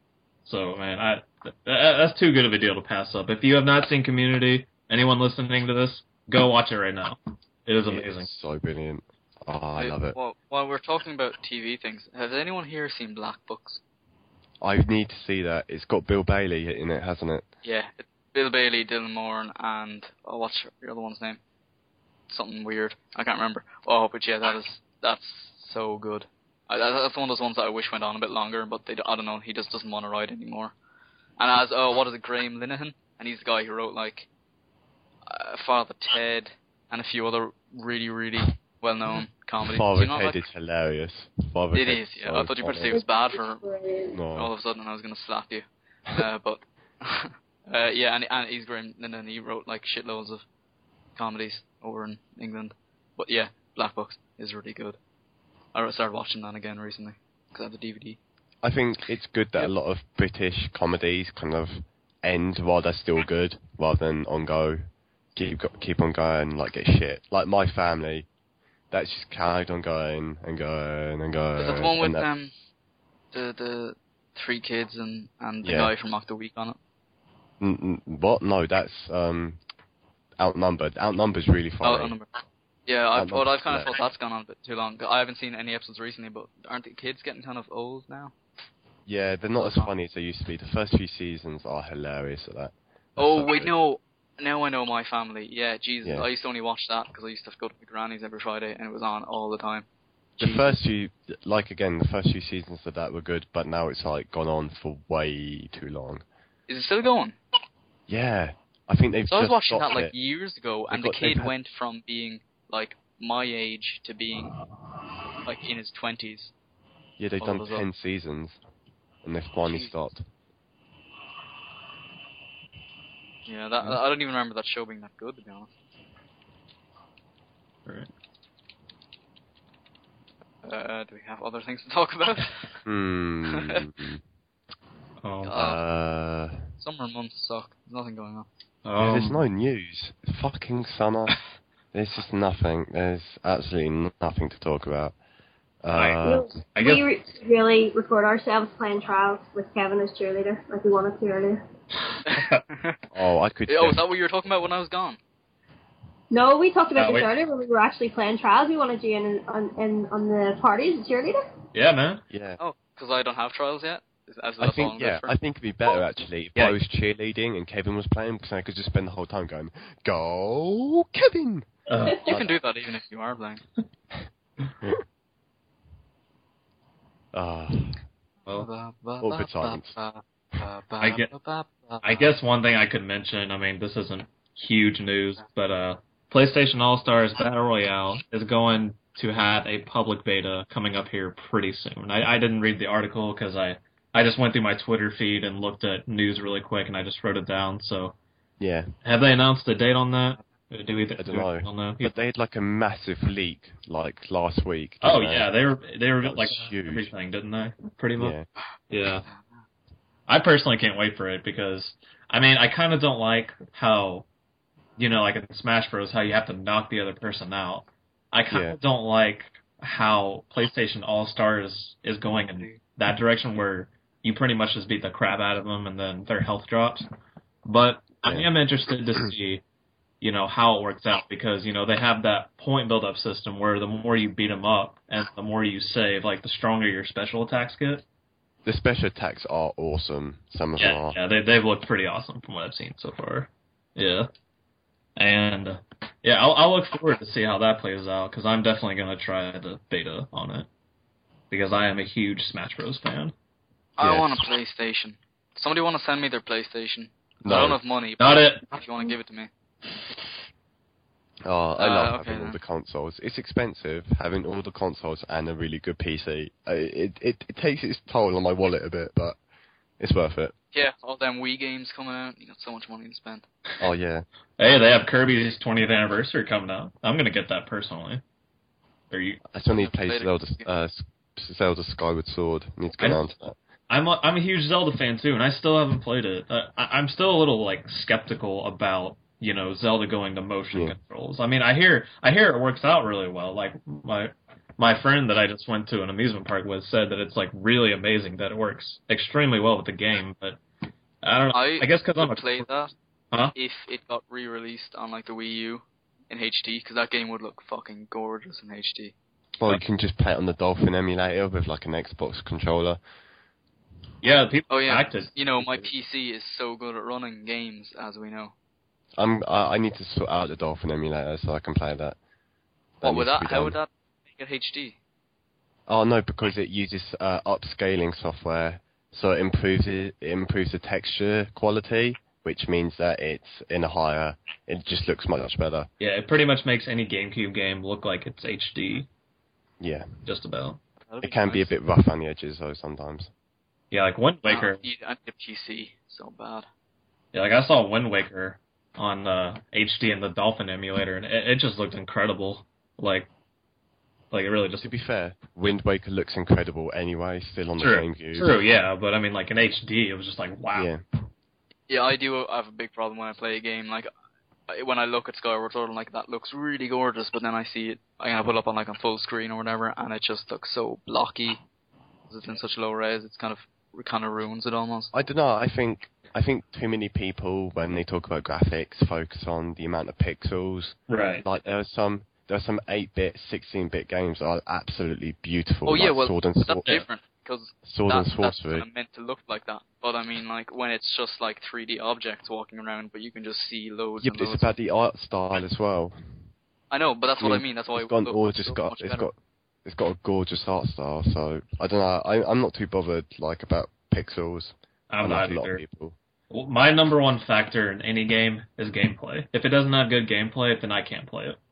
So man, I that, that's too good of a deal to pass up. If you have not seen Community, anyone listening to this, go watch it right now. It is amazing. It's so brilliant. Oh, I Hey, love it. Well, while we're talking about T V things, has anyone here seen Black Books? I need to see that. It's got Bill Bailey in it, hasn't it? Yeah, it's Bill Bailey, Dylan Moran, and oh, what's your other one's name? Something weird. I can't remember. Oh, but yeah, that is that's so good. I, that- that's one of those ones that I wish went on a bit longer, but they, I don't know. He just doesn't want to write anymore. And as oh, what is it, Graham Linehan? And he's the guy who wrote like uh, Father Ted and a few other really, really well-known comedies. Do Father you know, Ted like, is hilarious. Father it Ted is. Yeah, so I thought you were about to say it funny. was bad for Brilliant. No. all of a sudden I was going to slap you. Uh, but, uh, yeah, and, and he's Graham Linehan. He wrote, like, shitloads of comedies over in England. But, yeah, Black Books is really good. I started watching that again recently, because I have the D V D. I think it's good that Yep. a lot of British comedies kind of end while they're still good, rather than on go, keep go- keep on going, like get shit. Like My Family, that's just carried on going and going and going. Is that the one with and that- um, the the three kids and, and the Yeah. guy from Mock the Week on it? N- n- what? No, that's um, Outnumbered. Outnumbered's really funny. Oh, number. Yeah, I've, Outnumbered's well, I've kind of hilarious. thought that's gone on a bit too long. I haven't seen any episodes recently, but aren't the kids getting kind of old now? Yeah, they're not as funny as they used to be. The first few seasons are hilarious at that. Oh, That's wait, it. no. Now I know My Family. Yeah, Jesus. Yeah. I used to only watch that because I used to have to go to my granny's every Friday, and it was on all the time. The Jesus. first few, like again, the first few seasons of that were good, but now it's like gone on for way too long. Is it still going? Yeah, I think they've So I was just watching that stopped like it. years ago, They've and the got- they've kid had- went from being like my age to being like in his twenties. Yeah, they've all done of us ten seasons, and they've finally Jesus. stopped. Yeah, that I don't even remember that show being that good, to be honest. Right. Uh, do we have other things to talk about? Hmm. Oh. God. uh, Summer months suck. There's nothing going on. yeah, there's Um, no news. It's fucking summer. There's just nothing. There's absolutely nothing to talk about. Uh, I- I we guess- re- really record ourselves playing trials with Kevin as cheerleader, like we wanted to earlier. oh, I could. Oh, is def- that what you were talking about when I was gone? No, we talked about Oh, this wait. earlier when we were actually playing trials. We wanted you in on in on the party as a cheerleader. yeah, man. yeah. Oh, because I don't have trials yet. Is- As I that's all think I'm yeah, good for? I think it'd be better actually if Yeah. I was cheerleading and Kevin was playing, because I could just spend the whole time going, "Go, Kevin!" Uh, You can do that even if you are playing. Ah, well, awkward silence. I get- I guess one thing I could mention, I mean, this isn't huge news, but uh, PlayStation All-Stars Battle Royale is going to have a public beta coming up here pretty soon. I, I didn't read the article because I, I just went through my Twitter feed and looked at news really quick, and I just wrote it down. So, yeah, have they announced a date on that? Do we, I don't do know. we don't know? But they had like a massive leak like last week. Oh didn't they? yeah, they were they were That was like huge. everything, didn't they? Pretty much. Yeah. Yeah. I personally can't wait for it because, I mean, I kind of don't like how, you know, like in Smash Bros, how you have to knock the other person out. I kind of Yeah. don't like how PlayStation All-Stars is going in that direction where you pretty much just beat the crap out of them and then their health drops. But I Yeah. am interested to see, you know, how it works out because, you know, they have that point build-up system where the more you beat them up and the more you save, like, the stronger your special attacks get. The special attacks are awesome. Some of them Yeah, are. yeah, they they've looked pretty awesome from what I've seen so far. Yeah, and uh, yeah, I'll I'll look forward to see how that plays out because I'm definitely gonna try the beta on it because I am a huge Smash Bros fan. I Yes. want a PlayStation. Somebody want to send me their PlayStation? No. I don't have money. Not but it. If you want to give it to me. Oh, I Uh, love okay, having all then. the consoles. It's expensive having all the consoles and a really good P C. Uh, It it, it takes its toll on my wallet a bit, but it's worth it. Yeah, all them Wii games coming out. You got so much money to spend. Oh yeah, Hey, they have Kirby's twentieth anniversary coming out. I'm gonna get that personally. Are you? I still need to play Played it. Zelda, uh, S- Zelda Skyward Sword. I need to I- get on to that. I'm a, I'm a huge Zelda fan too, and I still haven't played it. Uh, I, I'm still a little like skeptical about you know Zelda going to motion Yeah. controls. I mean, I hear I hear it works out really well. Like my my friend that I just went to an amusement park with said that it's like really amazing that it works extremely well with the game. But I don't know. I, I guess because I'm a would play that huh? if it got re-released on like the Wii U in H D, because that game would look fucking gorgeous in H D. Well, you can just play it on the Dolphin emulator with like an Xbox controller. Yeah, people Oh yeah, acted. you know my P C is so good at running games, as we know. I'm, I, I need to sort out the Dolphin emulator so I can play that. that What would needs to that? be How done. would that make it H D? Oh no, because it uses uh, upscaling software, so it improves it, it improves the texture quality, which means that it's in a higher. It just looks much better. Yeah, it pretty much makes any GameCube game look like it's H D, Yeah, just about. That'd it can be a nice. bit rough on the edges though sometimes. Yeah, like Wind Waker. I need, I need a P C so bad. Yeah, like I saw Wind Waker on uh, H D in the Dolphin emulator, and it, it just looked incredible. Like, like it really just. To be fair, Wind Waker looks incredible anyway, still on the True, GameCube. true, yeah, but I mean, like in H D, it was just like wow. Yeah. Yeah, I do have a big problem when I play a game. Like, I- when I look at Skyward Sword, I'm like, that looks really gorgeous, but then I see it, I can put it up on like on full screen or whatever, and it just looks so blocky. 'Cause it's in such low res, it's kind of, it kind of ruins it almost. I don't know. I think I think too many people, when they talk about graphics, focus on the amount of pixels. Right. Like there are some there are some eight-bit, sixteen-bit games that are absolutely beautiful. Oh like yeah, well, Sword and but Sword, that's different, because Sword that, and that's Sorcery. kind of meant to look like that. But I mean, like, when it's just like three D objects walking around, but you can just see loads Yeah, and but it's loads. about the art style as well. I know, but that's I what mean, I mean. That's why it's it got an look gorgeous so got much it's better. got it's got a gorgeous art style. So I don't know. I, I'm not too bothered like about pixels. I'm unlike not a lot either. of people. Well, my number one factor in any game is gameplay. If it doesn't have good gameplay, then I can't play it.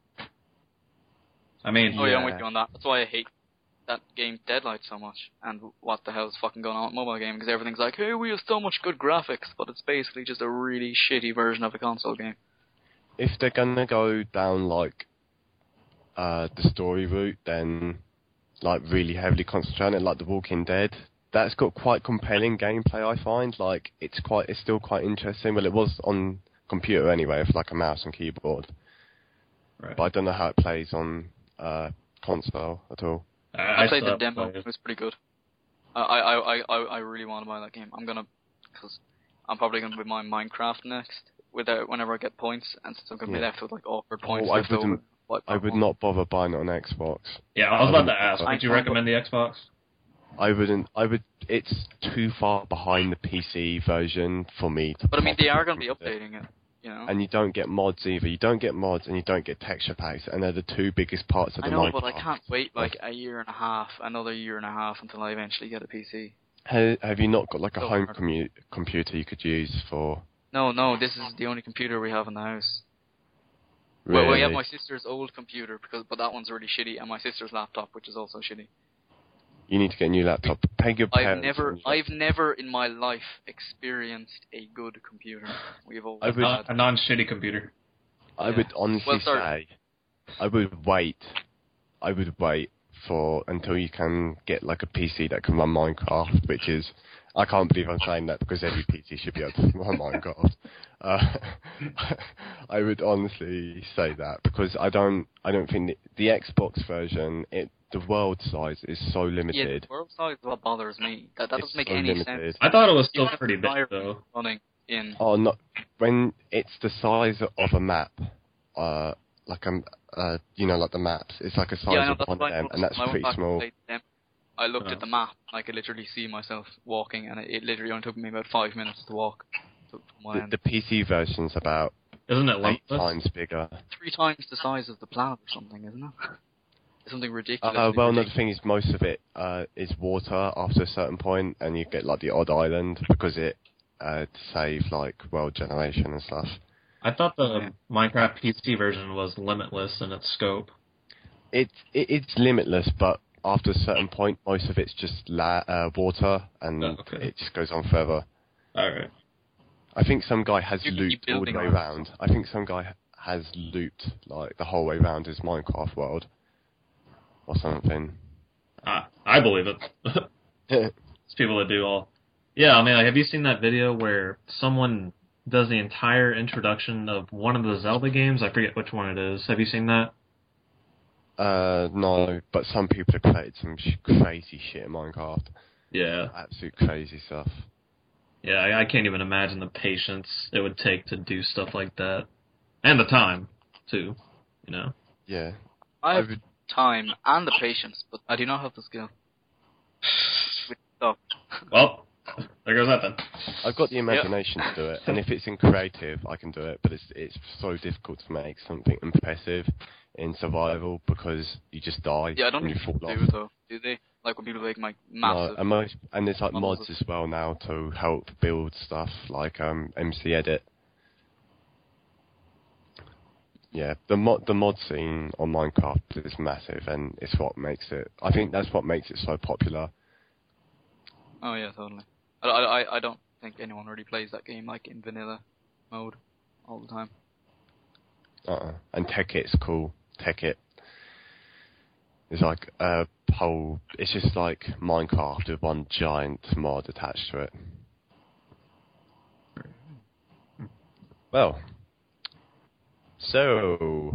I mean, Oh yeah, I'm Yeah. with you on that. That's why I hate that game Deadlight so much. And what the hell's fucking going on with mobile game? Because everything's like, hey, we have so much good graphics, but it's basically just a really shitty version of a console game. If they're gonna go down like uh, the story route, then like really heavily concentrate on it, like The Walking Dead. That's got quite compelling gameplay. I find like it's quite it's still quite interesting. Well, it was on computer anyway, with like a mouse and keyboard. right. But I don't know how it plays on uh, console at all. I, I played still the have to demo. play It it. was pretty good. I I I I, I really want to buy that game. I'm gonna, because I'm probably gonna be buying Minecraft next. Without whenever I get points, and since I'm gonna be Yeah. left with like awkward points Oh, I left over. wouldn't- like, I would not bother buying it on Xbox. Yeah, I was I about to wouldn't- ask. Would you I- recommend the Xbox? I wouldn't. I would. It's too far behind the P C version for me to. But I mean, they are possibly gonna be use it. updating it. You know. And you don't get mods either. You don't get mods and you don't get texture packs, and they're the two biggest parts of I the know, Minecraft. but I can't wait like a year and a half, another year and a half until I eventually get a P C. Ha- Have you not got like a So home hard. commu- computer you could use for? No, no, this is the only computer we have in the house. Really? Well, we have my sister's old computer, because but that one's really shitty, and my sister's laptop, which is also shitty. You need to get a new laptop. Pay your I've parents. never, and- I've never in my life experienced a good computer. We've always I would- Non- had. a non-shitty computer. I yeah. would honestly Well, sorry. say, I would wait. I would wait for until you can get like a P C that can run Minecraft, which is. I can't believe I'm saying that because every P C should be able to run Minecraft. Uh, I would honestly say that because I don't, I don't think the, the Xbox version, it, the world size is so Yeah, limited. the world size is what bothers me. That that It's doesn't make so any limited. sense. I thought it was You still have pretty big Skyrim though. running in. Oh, not when it's the size of a map, uh, like a, uh, you know, like the maps. It's like a size Yeah, I know, of that's one of why I them, noticed and that's when I went pretty back and small. played them, I looked Oh. at the map, and I could literally see myself walking, and it, it literally only took me about five minutes to walk. To my The, end. the P C version's about Isn't it eight limitless? times bigger. Three times the size of the planet or something, isn't it? It's something ridiculous. Uh, well, no, the thing is, most of it uh, is water after a certain point, and you get like the odd island because it uh, to save like world generation and stuff. I thought the Yeah. Minecraft P C version was limitless in its scope. It, it it's limitless, but after a certain point, most of it's just la- uh, water, and Oh, okay. it just goes on forever. Alright. I think some guy has You can looped keep all the building way on it. around. I think some guy has looped like the whole way around his Minecraft world, or something. Ah, I believe it. It's people that do all. Yeah, I mean, like, have you seen that video where someone does the entire introduction of one of the Zelda games? I forget which one it is. Have you seen that? Uh, no, but some people have created some sh- crazy shit in Minecraft. Yeah. Absolute crazy stuff. Yeah, I, I can't even imagine the patience it would take to do stuff like that. And the time, too, you know? Yeah. I have I would- time and the patience, but I do not have the skill. With stuff. Well, there goes that then. I've got the imagination to do it, and if it's in creative, I can do it, but it's it's so difficult to make something impressive in survival because you just die Yeah, I don't and you think fall they off. do, though. Do they? Like when people make like massive... No, and, most, and there's like models mods as well now to help build stuff like um, M C Edit. Yeah, the mod the mod scene on Minecraft is massive, and it's what makes it. I think that's what makes it so popular. Oh yeah, totally. I, I, I don't think anyone really plays that game like in vanilla mode all the time. Uh-uh. And Tekkit's cool. Tekkit. It's like a whole. It's just like Minecraft with one giant mod attached to it. Well. So.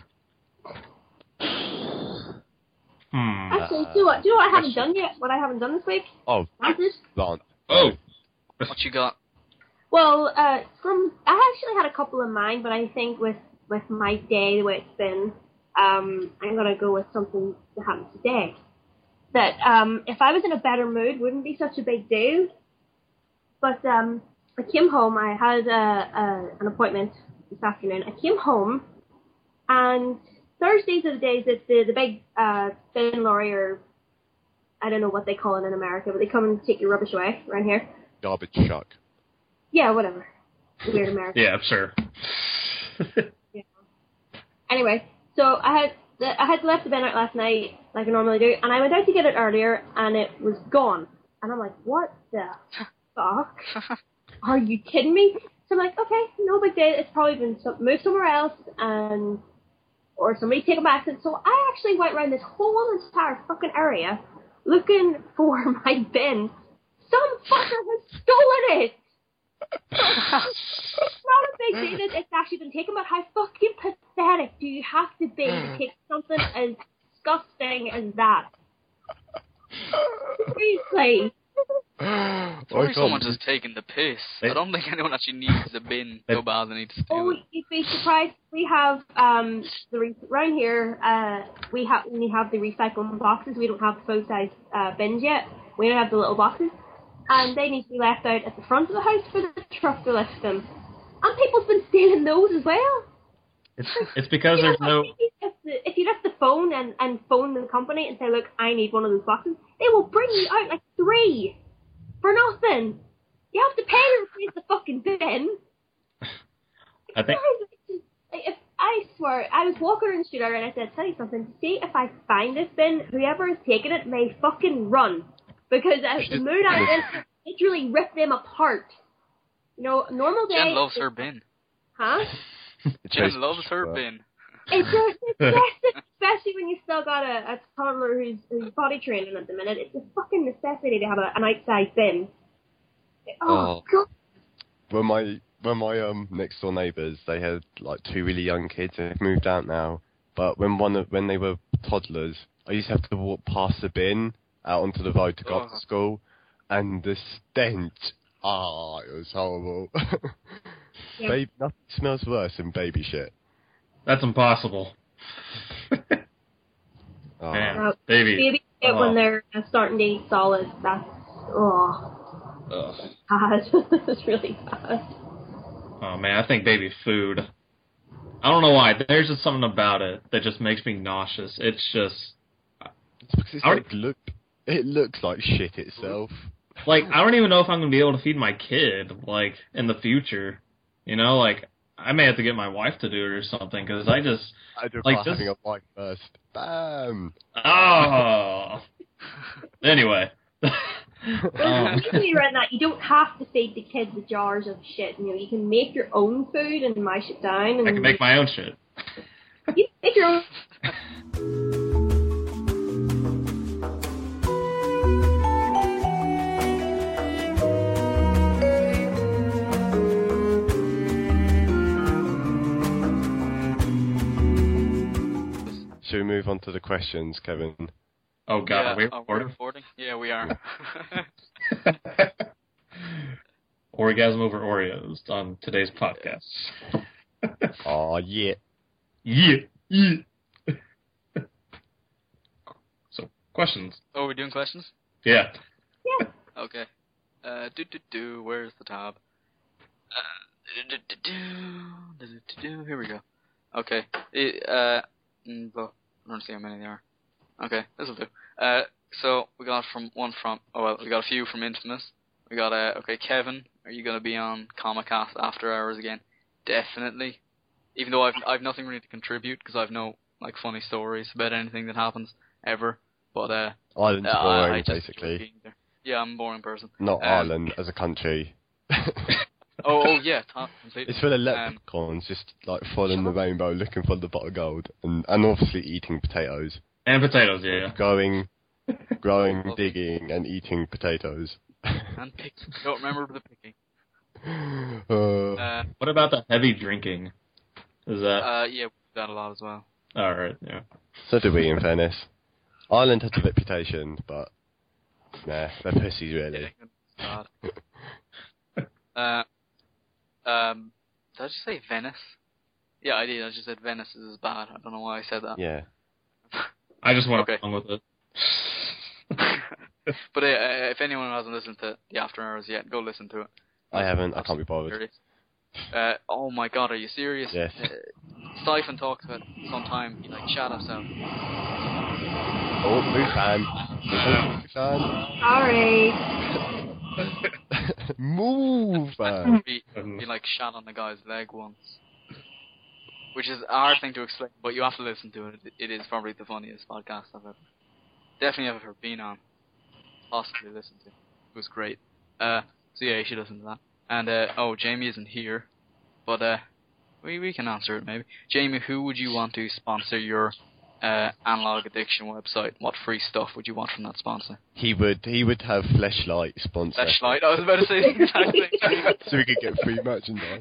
Hmm. Actually, do you know what? Do you know what I haven't done yet? What I haven't done this week? Oh, Answers? Lance. Oh! What you got? Well, uh, from I actually had a couple in mind, but I think with with my day the way it's been, um, I'm gonna go with something that happened today. That um, if I was in a better mood, wouldn't be such a big deal. But um, I came home. I had a, a, an appointment this afternoon. I came home, and Thursdays are the days that the the big uh, bin lorry, or I don't know what they call it in America, but they come and take your rubbish away around here. Garbage truck. Yeah, whatever. Weird American. Yeah, sure. Yeah. Anyway, so I had the, I had left the bin out last night like I normally do, and I went out to get it earlier, and it was gone. And I'm like, what the fuck? Are you kidding me? So I'm like, okay, no big deal. It's probably been some, moved somewhere else, and or somebody take it by accident. So I actually went around this whole entire fucking area looking for my bin. Some fucker has stolen it. It's not a big deal. It's it's actually been taken, but how fucking pathetic do you have to be to take something as disgusting as that? Seriously. Probably someone just taking the piss. I don't think anyone actually needs the bin so bad they need to steal Oh, it. you'd be surprised. We have um the re- around here. Uh, we have we have the recycling boxes. We don't have full size uh, bins yet. We don't have the little boxes, and they need to be left out at the front of the house for the truck to lift them. And people's been stealing those as well. It's it's because You know, there's no. If you just the, if you just the phone and and phone the company and say, look, I need one of those boxes, they will bring you out like three for nothing. You have to pay to replace the fucking bin. I think. Like, if, I swear, I was walking around the street and I said, tell you something, see if I find this bin, whoever has taken it may fucking run. Because uh, the mood I'm in literally ripped them apart. You know, normal day... Jen loves her bin. Huh? Jen loves her bin. It's just, it's necessity, especially when you still got a, a toddler who's, who's body training at the minute. It's a fucking necessity to have a, an outside bin. Oh, Oh. God. When my when my um next door neighbours, they had like two really young kids and they've moved out now. But when one of, when they were toddlers, I used to have to walk past the bin out onto the road to go up Oh. to school, and the stench. Ah, it was horrible. Yeah. Babe, nothing smells worse than baby shit. That's impossible. Oh. Man, Uh, baby. Baby shit Oh. when they're uh, starting to eat solids, that's, oh, Ugh. bad. It's really bad. Oh man, I think baby food. I don't know why. There's just something about it that just makes me nauseous. It's just It's because it's I like look, it looks like shit itself. like I don't even know if I'm gonna be able to feed my kid like in the future. You know, like I may have to get my wife to do it or something because I just I just like like this- having a bite first. Bam. oh. Anyway. Well, um, usually around that, you don't have to feed the kids the jars of shit. You know, you can make your own food and mash it down. And I can make my own shit. You make your own. move on to the questions, Kevin? Oh God, yeah, are we are we recording? recording? Yeah, we are. Orgasm over Oreos on today's podcast. Aw, yeah. Yeah, yeah. So, questions. Oh, we're doing questions? Yeah. Yeah. Okay. Uh, do do do. Where's the tab? Uh, do, do, do, do, do, do, here we go. Okay. It, uh, mm, well, I don't see how many there are. Okay, this will do. Uh, so we got from one from. Oh well, we got a few from Infamous. We got uh, okay, Kevin. Are you gonna be on Comicast After Hours again? Definitely. Even though I've I've nothing really to contribute because I've no like funny stories about anything that happens ever. But uh, Ireland's uh, boring, I, I just basically. Yeah, I'm a boring person. Not Um, Ireland as a country. Oh, oh yeah, Tom, completely. It's full of Um, leprechauns, just like following the rainbow, looking for the pot of gold, and and obviously eating potatoes, And potatoes, yeah. going, growing, digging, and eating potatoes. and pick. Don't remember the picking. uh, Uh, What about the heavy drinking? Is that uh, yeah, we do that a lot as well. all right? Yeah. so do we, in fairness. Ireland has a reputation, but nah, they're pussies really. Yeah, God. uh, um, did I just say Venice? Yeah, I did. I just said Venice is bad. I don't know why I said that. Yeah. I just went Okay. along with it. But uh, if anyone hasn't listened to the After Hours yet, go listen to it. I haven't. I can't be bothered. Serious. Uh, oh my God, are you serious? Yes. Uh, Siphon talks about sometime he like shot himself. Oh, blue fan. Oh, blue fan. Sorry. Move, man. He, he like shot on the guy's leg once, which is a hard thing to explain, but you have to listen to it. It is probably the funniest podcast I've ever, definitely ever been on. Possibly listened to. It was great. Uh, so yeah, you should listen to that. And uh, oh, Jamie isn't here, but uh, we we can answer it maybe. Jamie, who would you want to sponsor your uh, Analog Addiction website? What free stuff would you want from that sponsor? He would. He would have Fleshlight sponsor. Fleshlight. I was about to say the exact thing. So we could get free merchandise.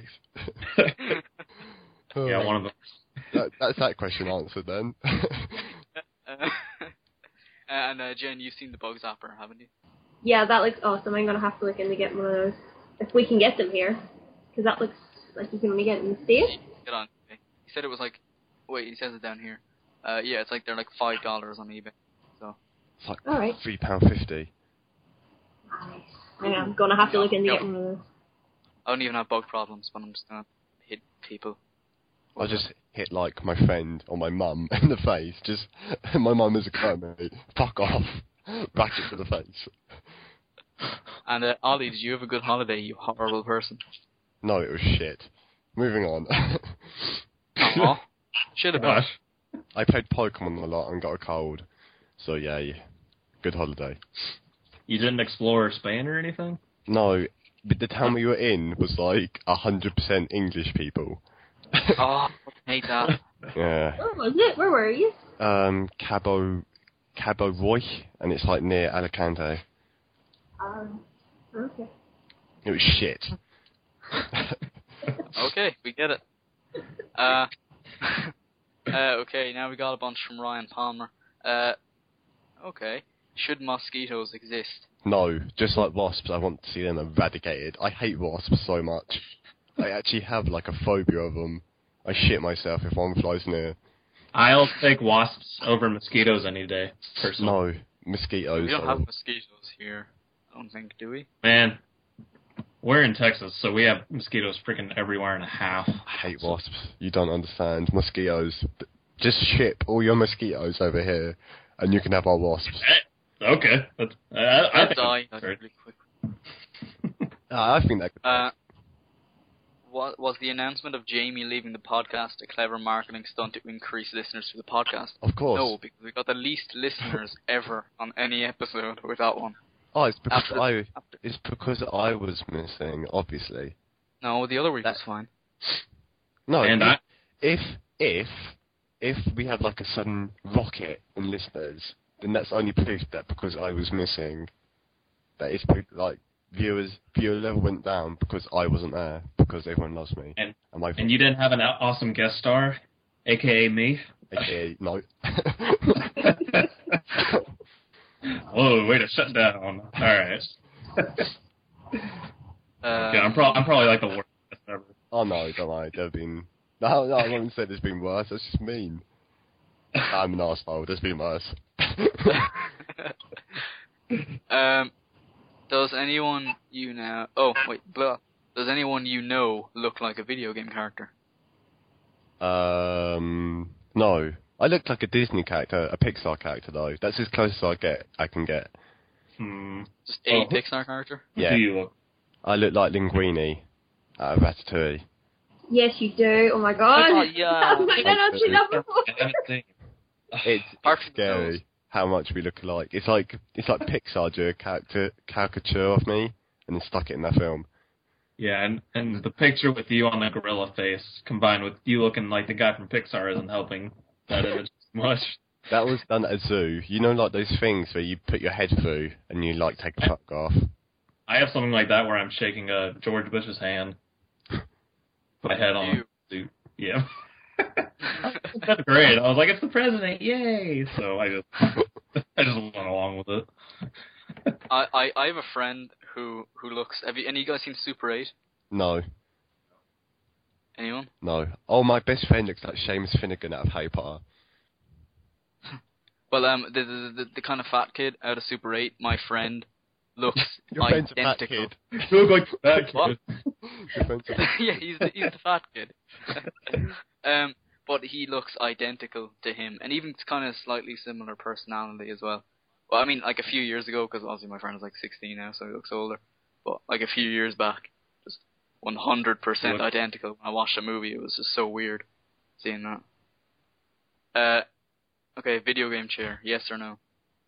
Oh, Yeah, one of them. that, that's that question answered then. Uh, and uh, Jen, you've seen the Bug Zapper, haven't you? Yeah, that looks awesome. I'm gonna have to look into getting one of those if we can get them here, because that looks like you can only get it in the States. Get on. Okay. He said it was like. Wait, he says it down here. Uh, yeah, it's like they're like five dollars on eBay. So. It's like All right. three pound fifty. Nice. I am gonna have to look into Yep. getting one of those. I don't even have bug problems, but I'm just gonna hit people. I just hit like my friend or my mum in the face. Just my mum is a Kermit. Fuck off. Back it to the face. And uh, Ollie, did you have a good holiday? You horrible person. No, it was shit. Moving on. Aw. Shit about it. I played Pokemon a lot and got a cold. So yeah, yeah. Good holiday. You didn't explore Spain or anything? No, but the town we were in was like a hundred percent English people. Oh, I hate that. Yeah. Where was it? Where were you? Um, Cabo, Cabo Roy, and it's like near Alicante. Um, okay. It was shit. Okay, we get it. Uh, uh, okay, now we got a bunch from Ryan Palmer. Uh, okay. Should mosquitoes exist? No, just like wasps, I want to see them eradicated. I hate wasps so much. I actually have like a phobia of them. I shit myself if one flies near. I'll take wasps over mosquitoes any day, personally. No, mosquitoes. We don't are- have mosquitoes here. I don't think, do we? Man, we're in Texas, so we have mosquitoes freaking everywhere and a half. I hate wasps. You don't understand. Mosquitoes. Just ship all your mosquitoes over here, and you can have our wasps. Okay, that's, I, I, I I'll think die that's like, great. really quick. Ah, I think that could Uh, wa- was the announcement of Jamie leaving the podcast a clever marketing stunt to increase listeners to the podcast? Of course. No, because we got the least listeners ever on any episode with that one. Oh, it's because After- I. after- It's because I was missing, obviously. No, the other week That- was fine. No, And if, I, if if if we had like a sudden rocket in listeners, then that's only proof that because I was missing, that it's proof, like viewers viewer level went down because I wasn't there because everyone loves me. And- my and you didn't have an awesome guest star, aka me, Okay, no. Whoa, way to shut down. All right. Uh, Yeah, I'm, pro- I'm probably like the worst ever. Oh no, don't worry. There've been no, no. I wouldn't say there's been worse. That's just mean. I'm an arsehole. There's been worse. um, does anyone you know? Oh wait, blah. Does anyone you know look like a video game character? Um, no. I look like a Disney character, a Pixar character though. That's as close as I get. I can get. Hmm. Just a Oh. Pixar character? Yeah. Do you look? I look like Linguini out of Ratatouille. Yes, you do. Oh my god. Oh, yeah. I might not have seen that before. I haven't seen. It's Apart from scary those. how much we look alike. It's like it's like Pixar drew a character caricature of me and then stuck it in their film. Yeah, and and the picture with you on the gorilla face combined with you looking like the guy from Pixar isn't helping that image much. That was done at a zoo. You know, like those things where you put your head through and you like take a fuck off. I have something like that where I'm shaking uh, George Bush's hand. Put my head on Ew. a suit. Yeah. That's great. I was like, it's the president, yay! So I just I just went along with it. I, I, I have a friend who, who looks... Have you, any of you guys seen Super eight? No, Anyone? no. Oh, my best friend looks like Seamus Finnegan out of Harry Potter. Well, um, the, the, the, the kind of fat kid out of Super eight, my friend, looks Your friend's a fat identical. kid. You look like that What? kid. Your friend's a fat yeah, he's the, he's the fat kid. um, but he looks identical to him, and even kind of slightly similar personality as well. Well, I mean, like a few years ago, because obviously my friend is like sixteen now, so he looks older. But like a few years back, just one hundred percent What? identical. When I watched a movie, it was just so weird seeing that. Uh, okay, video game chair, yes or no?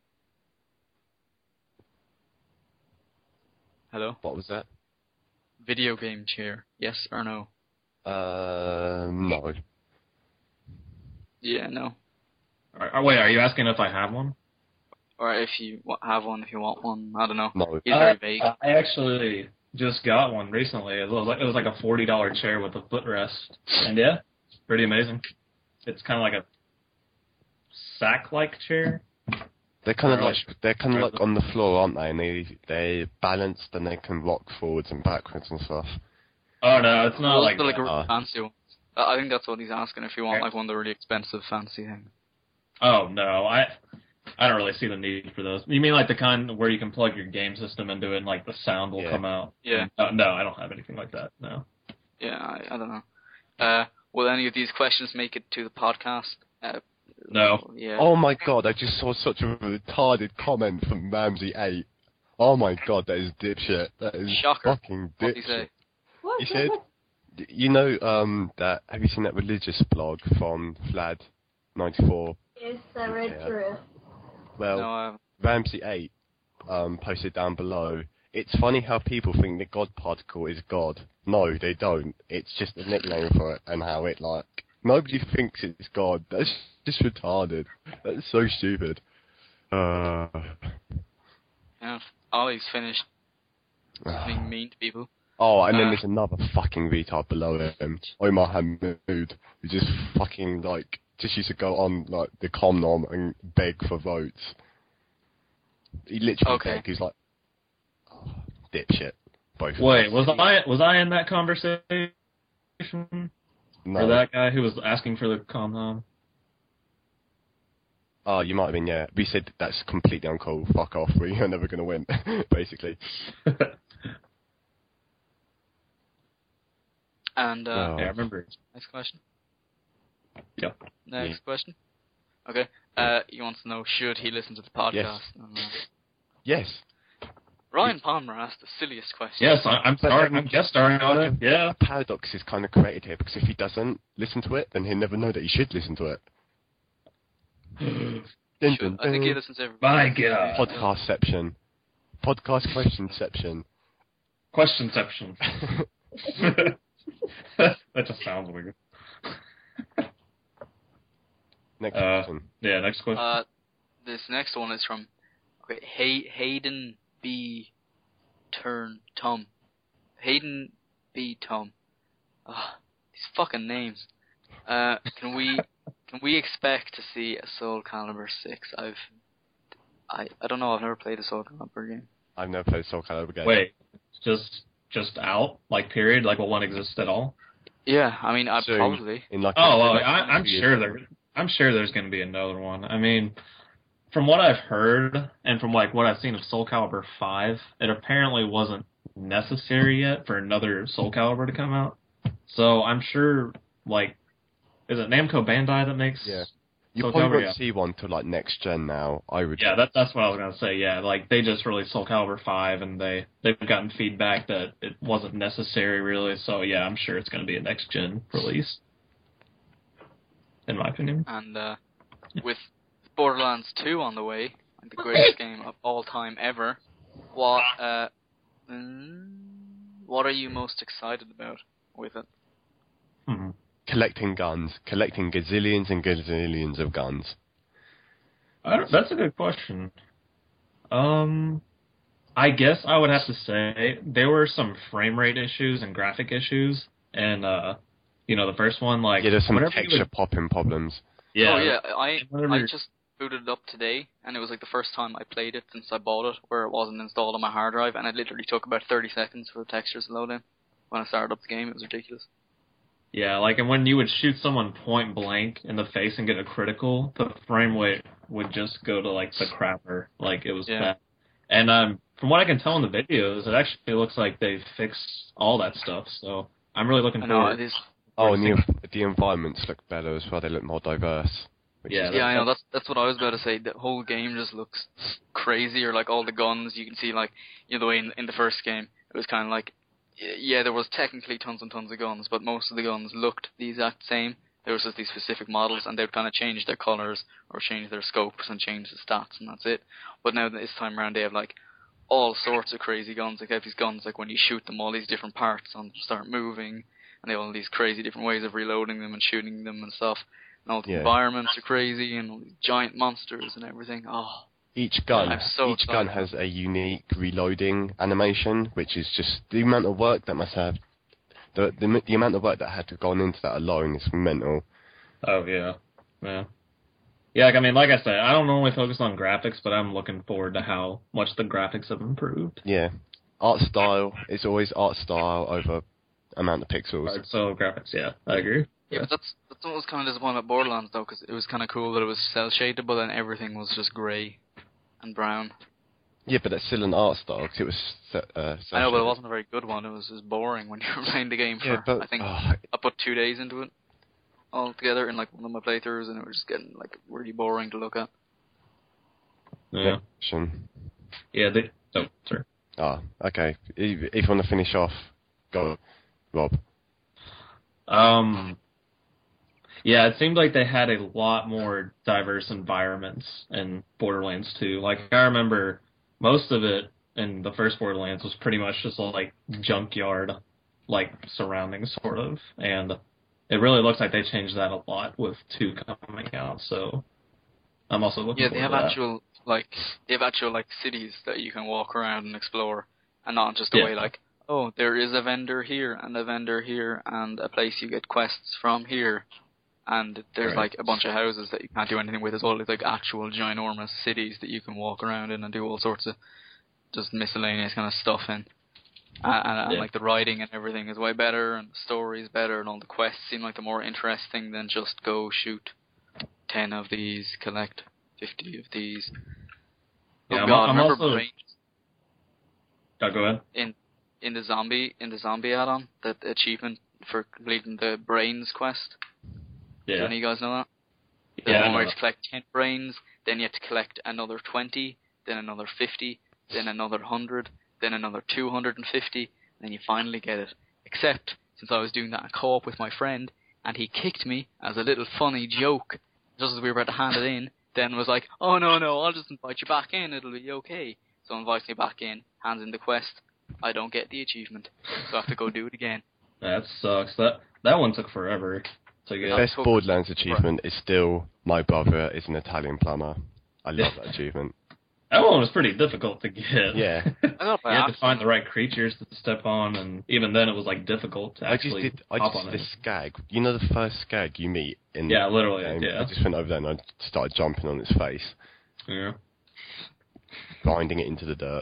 Hello? What was that? Video game chair, yes or no? Uh, no. Yeah, no. Are- are- wait, are you asking if I have one? Or if you wa- have one, if you want one, I don't know. No. He's very Uh, vague. I actually just got one recently. It was like it was like a forty dollar chair with a footrest, and yeah, it's pretty amazing. It's kind of like a sack-like chair. They're kind of Or like like- they're kind of like on the floor, aren't they? And they they balanced and they can rock forwards and backwards and stuff. Oh no, it's not Those like are like that. a Uh, fancy one. I I think that's what he's asking, if you want Okay. like one of the really expensive fancy things. Oh no, I I don't really see the need for those. You mean like the kind where you can plug your game system into it and like the sound will Yeah. come out? Yeah. Uh, no, I don't have anything like that. No. Yeah, I, I don't know. Uh, will any of these questions make it to the podcast? Uh, No. Yeah. Oh my god! I just saw such a retarded comment from Ramsey eight. Oh my god, that is dipshit. That is Shocker. fucking What did he dipshit. say? What? He said, you know, um, that have you seen that religious blog from Vlad ninety-four? Yes, I read Yeah. through it. Well, No, uh, Ramsey eight um, posted down below. It's funny how people think that God Particle is God. No, they don't. It's just a nickname for it, and how it like nobody thinks it's God. That's just retarded. That's so stupid. Uh, yeah. Ollie's finished being mean to people. oh, and then Uh. there's another fucking retard below him, Omar Hamoud, who just fucking like just used to go on like the Comnom and beg for votes. He literally Okay. begged. He's like, oh, dipshit. Both. of Wait, us. was I was I in that conversation? No. Or that guy who was asking for the com? Oh, you might have been, yeah. We said that's completely uncool. Fuck off. We're never going to win, basically. And uh, Oh. Yeah, I remember. next question. Yep. Next Yeah. question. Okay. Uh, he wants to know, should he listen to the podcast? Yes. And, uh, Yes. Ryan Palmer asked the silliest question. Yes, I, I'm But, starting. um, I'm guest starring on it. Yeah. A paradox is kind of created here, because if he doesn't listen to it, then he'll never know that he should listen to it. Dun, Should. dun, I think he dun. listens to every My God. Podcastception. Podcast questionception. Questionception. That just sounds weird. Next Uh, question. Yeah. Next question. Uh, this next one is from okay, Hay- Hayden B. Turn Tom. Hayden B. Tom. Ah, these fucking names. Uh, can we can we expect to see a Soul Calibur six? I've I I don't know. I've never played a Soul Calibur game. I've never played Soul Calibur game. Wait, just just out like period, like will one exist at all? Yeah, I mean, I Soon, probably. In like Oh, well, like I, I'm two years sure time. there. I'm sure there's going to be another one. I mean, from what I've heard and from like what I've seen of Soul Calibur five, it apparently wasn't necessary yet for another Soul Calibur to come out. So I'm sure, like, is it Namco Bandai that makes? Yeah. You Soul probably Calibur, won't yeah. see one till like next gen now. I would. Yeah, that, that's what I was gonna say. Yeah, like they just released Soul Calibur five, and they they've gotten feedback that it wasn't necessary really. So yeah, I'm sure it's gonna be a next gen release. In my opinion. And uh, with Borderlands two on the way, like the greatest game of all time ever, what uh, mm, what are you most excited about with it? Hmm. Collecting guns, collecting gazillions and gazillions of guns. I don't, that's a good question. Um, I guess I would have to say there were some frame rate issues and graphic issues, and uh, you know, the first one, like Yeah, there's some whenever you texture would- popping problems. yeah, Oh yeah, I whenever I you're- just booted it up today, and it was like the first time I played it since I bought it, where it wasn't installed on my hard drive, and it literally took about thirty seconds for the textures to load in. When I started up the game, it was ridiculous. yeah, like, and when you would shoot someone point blank in the face and get a critical, the frame rate would just go to like the crapper, like it was Yeah. bad. And um, from what I can tell in the videos, it actually looks like they fixed all that stuff. So I'm really looking I know forward. it is. Oh, and the, the environments look better as well. They look more diverse. Which Yeah, is, Yeah, I know. That's that's what I was about to say. The whole game just looks crazy, or like all the guns you can see, like you know the way in, in the first game, it was kind of like, y- yeah, there was technically tons and tons of guns, but most of the guns looked the exact same. There was just these specific models, and they'd kind of change their colors or change their scopes and change the stats, and that's it. But now this time around, they have like all sorts of crazy guns. Like they have these guns, like when you shoot them, all these different parts on them start moving, and they have all these crazy different ways of reloading them and shooting them and stuff. And all the Yeah. environments are crazy, and all these giant monsters and everything. Oh, each gun, I'm so each gun excited. has a unique reloading animation, which is just the amount of work that must have. The, the the amount of work that had to have gone into that alone is mental. Oh yeah, yeah, yeah. Like, I mean, like I said, I don't normally focus on graphics, but I'm looking forward to how much the graphics have improved. Yeah, art style is always art style over amount of pixels. Right, so graphics, yeah, I agree. yeah, but that's that's what was kind of disappointing about Borderlands though, because it was kind of cool that it was cel shaded, but then everything was just grey and brown. Yeah, but that's still an art style because it was. Uh, I know, but it cel-shaded. wasn't a very good one. It was just boring when you were playing the game for. Yeah, but I think oh, I put two days into it all together in like one of my playthroughs, and it was just getting like really boring to look at. Yeah, action. yeah. They, oh, sorry. Ah, okay. If, if you want to finish off, go, Rob. Um, yeah, it seemed like they had a lot more diverse environments in Borderlands two. Like, I remember most of it in the first Borderlands was pretty much just like junkyard, like surroundings, sort of. And it really looks like they changed that a lot with two coming out. So I'm also looking Yeah, they forward have to that. actual like they have actual like cities that you can walk around and explore, and not just the Yeah. way like, oh, there is a vendor here and a vendor here and a place you get quests from here, and there's Right. like a bunch of houses that you can't do anything with as well. It's like actual ginormous cities that you can walk around in and do all sorts of just miscellaneous kind of stuff in. Uh, and, and Yeah. like the writing and everything is way better, and the story is better, and all the quests seem like they're more interesting than just go shoot ten of these, collect fifty of these. Yeah, oh I'm- God, I'm remember also- Brains Oh, go ahead. in in the zombie in the zombie add-on, that achievement for completing the Brains quest? Do Yeah. any of you guys know that? The Yeah, I one know where you that. have to collect ten brains, then you have to collect another twenty, then another fifty, then another one hundred, then another two hundred fifty, and then you finally get it. Except, since I was doing that in co-op with my friend, and he kicked me as a little funny joke, just as we were about to hand it in, then was like, oh no, no, I'll just invite you back in, it'll be okay. So invites me back in, hands in the quest, I don't get the achievement, so I have to go do it again. That sucks. That that one took forever to get. Best took- Borderlands achievement is still my brother is an Italian plumber. I love that achievement. That one was pretty difficult to get. Yeah. I got You had to find the right creatures to step on, and even then it was like difficult to I just actually did. I hop just on did it. a skag. You know the first skag you meet in Yeah, literally, the game? yeah. I just went over there and I started jumping on its face, Yeah. grinding it into the dirt.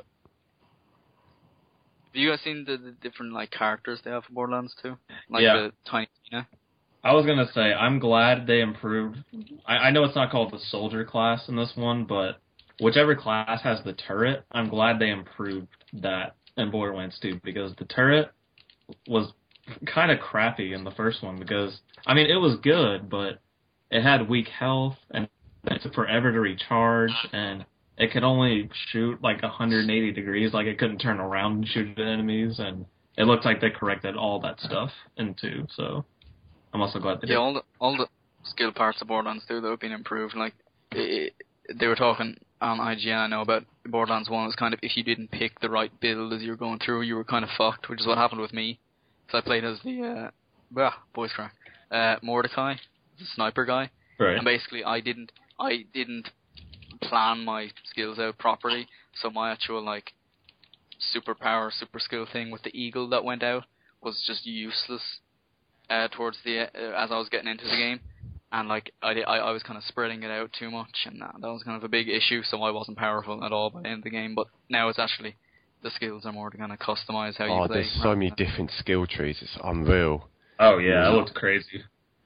Have you guys seen the, the different like characters they have for Borderlands two? Like Yeah. the Tiny Tina? I was gonna say I'm glad they improved. I, I know it's not called the soldier class in this one, but whichever class has the turret, I'm glad they improved that in Borderlands two because the turret was kind of crappy in the first one because I mean it was good, but it had weak health and it took forever to recharge and it could only shoot like one hundred eighty degrees, like it couldn't turn around and shoot at enemies, and it looked like they corrected all that stuff in two, so I'm also glad they did. Yeah, all the all the skill parts of Borderlands two that have been improved. Like it, they were talking on I G N, I know, about Borderlands one was kind of if you didn't pick the right build as you were going through, you were kind of fucked, which is what happened with me. So I played as the uh, bah, voice crack, uh, Mordecai, the sniper guy, Right. and basically I didn't I didn't plan my skills out properly, so my actual like superpower, super skill thing with the eagle that went out was just useless uh, towards the uh, as I was getting into the game, and like I, I I was kind of spreading it out too much, and that, that was kind of a big issue. So I wasn't powerful at all by the end of the game. But now it's actually the skills are more to kind of customize how you Oh, play. there's so many different skill trees. It's unreal. Oh yeah, it looked crazy.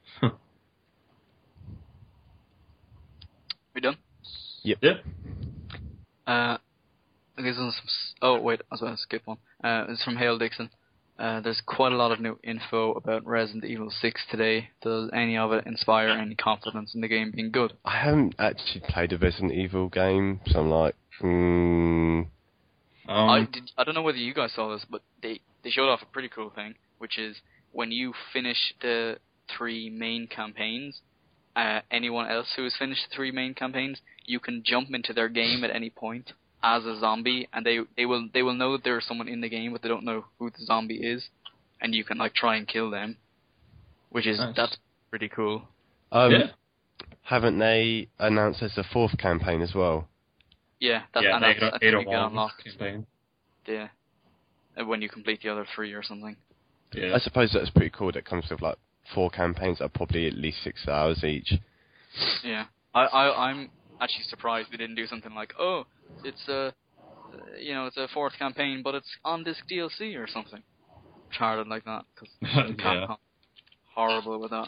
We done? Yep. Yep. Uh, I guess there's some. s- Oh wait, I was going to skip one. Uh, it's from Hale Dixon. Uh, there's quite a lot of new info about Resident Evil six today. Does any of it inspire any confidence in the game being good? I haven't actually played a Resident Evil game, so I'm like, mm, Um, I did. I don't know whether you guys saw this, but they they showed off a pretty cool thing, which is when you finish the three main campaigns, uh, anyone else who has finished the three main campaigns, you can jump into their game at any point as a zombie, and they they will they will know that there's someone in the game, but they don't know who the zombie is, and you can like try and kill them, which is Nice. that's pretty cool. um, yeah. haven't they announced there's a fourth campaign as well? Yeah, that's Yeah, and the that's, eight, I think eight you oh get one unlocked. campaign. Yeah, uh, when you complete the other three or something. Yeah. I suppose that's pretty cool. That comes with like four campaigns that are probably at least six hours each. Yeah, I, I, I'm actually surprised they didn't do something like, oh, it's a, uh, you know, it's a fourth campaign, but it's on disc D L C or something. Retarded like that, because Yeah. Capcom horrible with that.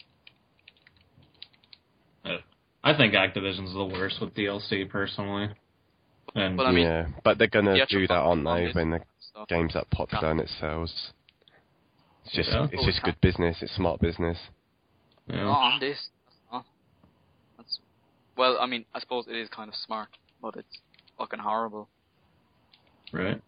I think Activision's the worst with D L C personally. And But I mean, yeah, but they're gonna the actual do that, aren't on they? disc When the stuff. game's that popular and it sells. It's just, Yeah. it's just good business. It's smart business. you know, Not on disc. That's, that's well, I mean, I suppose it is kind of smart, but it's fucking horrible. right?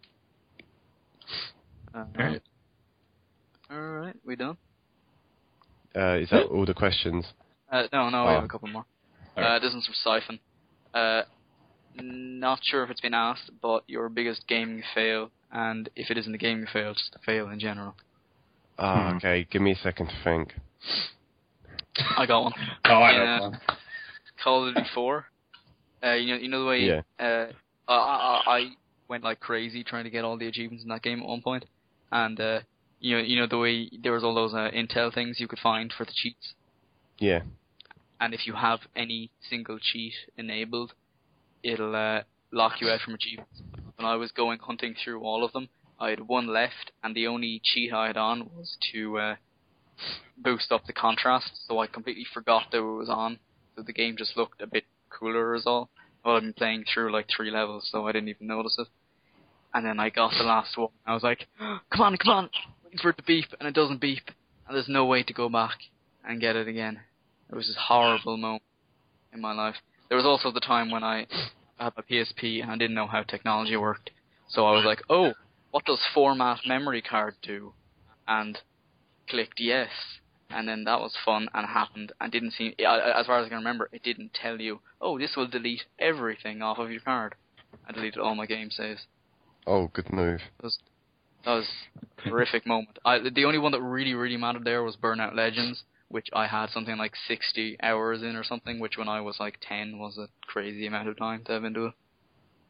Uh, Alright. Alright, we done? Uh, is that all the questions? Uh, no, no, we Oh. have a couple more. Alright. Uh, this one's from Siphon. Uh, not sure if it's been asked, but your biggest gaming fail, and if it isn't a gaming fail, just a fail in general. Ah, Hmm. okay. Give me a second to think. I got one. Oh, I Yeah. know one. Call of Duty four. Uh, you know, you know the way. Yeah. Uh, I, I, I went like crazy trying to get all the achievements in that game at one point, and uh, you know, you know the way there was all those uh, intel things you could find for the cheats, Yeah. and if you have any single cheat enabled, it'll uh, lock you out from achievements. When I was going hunting through all of them, I had one left, and the only cheat I had on was to uh, boost up the contrast, so I completely forgot that it was on, so the game just looked a bit cooler as all. Well, I've been playing through like three levels, so I didn't even notice it. And then I got the last one, I was like, come on, come on, waiting for it to beep, and it doesn't beep, and there's no way to go back and get it again. It was this horrible moment in my life. There was also the time when I had my P S P and I didn't know how technology worked, so I was like, oh, what does format memory card do? And clicked yes, and then that was fun and happened and didn't seem, as far as I can remember, it didn't tell you, oh, this will delete everything off of your card. I deleted all my game saves. Oh, good move. That was, that was a horrific moment. I, the only one that really, really mattered there was Burnout Legends, which I had something like sixty hours in or something, which when I was like ten was a crazy amount of time to have into it.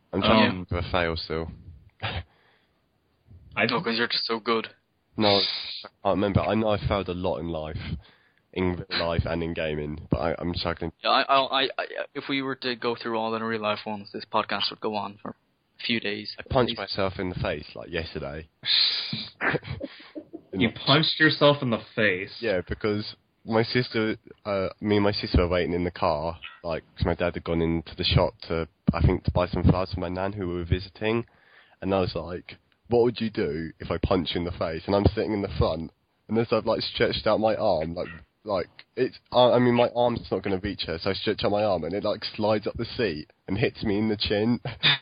I'm trying Um, to remember a fail still. I No, because you're just so good. No, I can't remember. I know I failed a lot in life, in real life and in gaming, but I, I'm struggling. Yeah, I, I, I, if we were to go through all the real life ones, this podcast would go on for a few days. I punched myself in the face like yesterday. You punched yourself in the face. Yeah, because my sister, uh, me and my sister were waiting in the car, like, because my dad had gone into the shop to, I think, to buy some flowers for my nan who we were visiting, and I was like, what would you do if I punch you in the face? And I'm sitting in the front, and as I've, like, stretched out my arm, like, like, it's, uh, I mean, my arm's not going to reach her, so I stretch out my arm, and it, like, slides up the seat and hits me in the chin.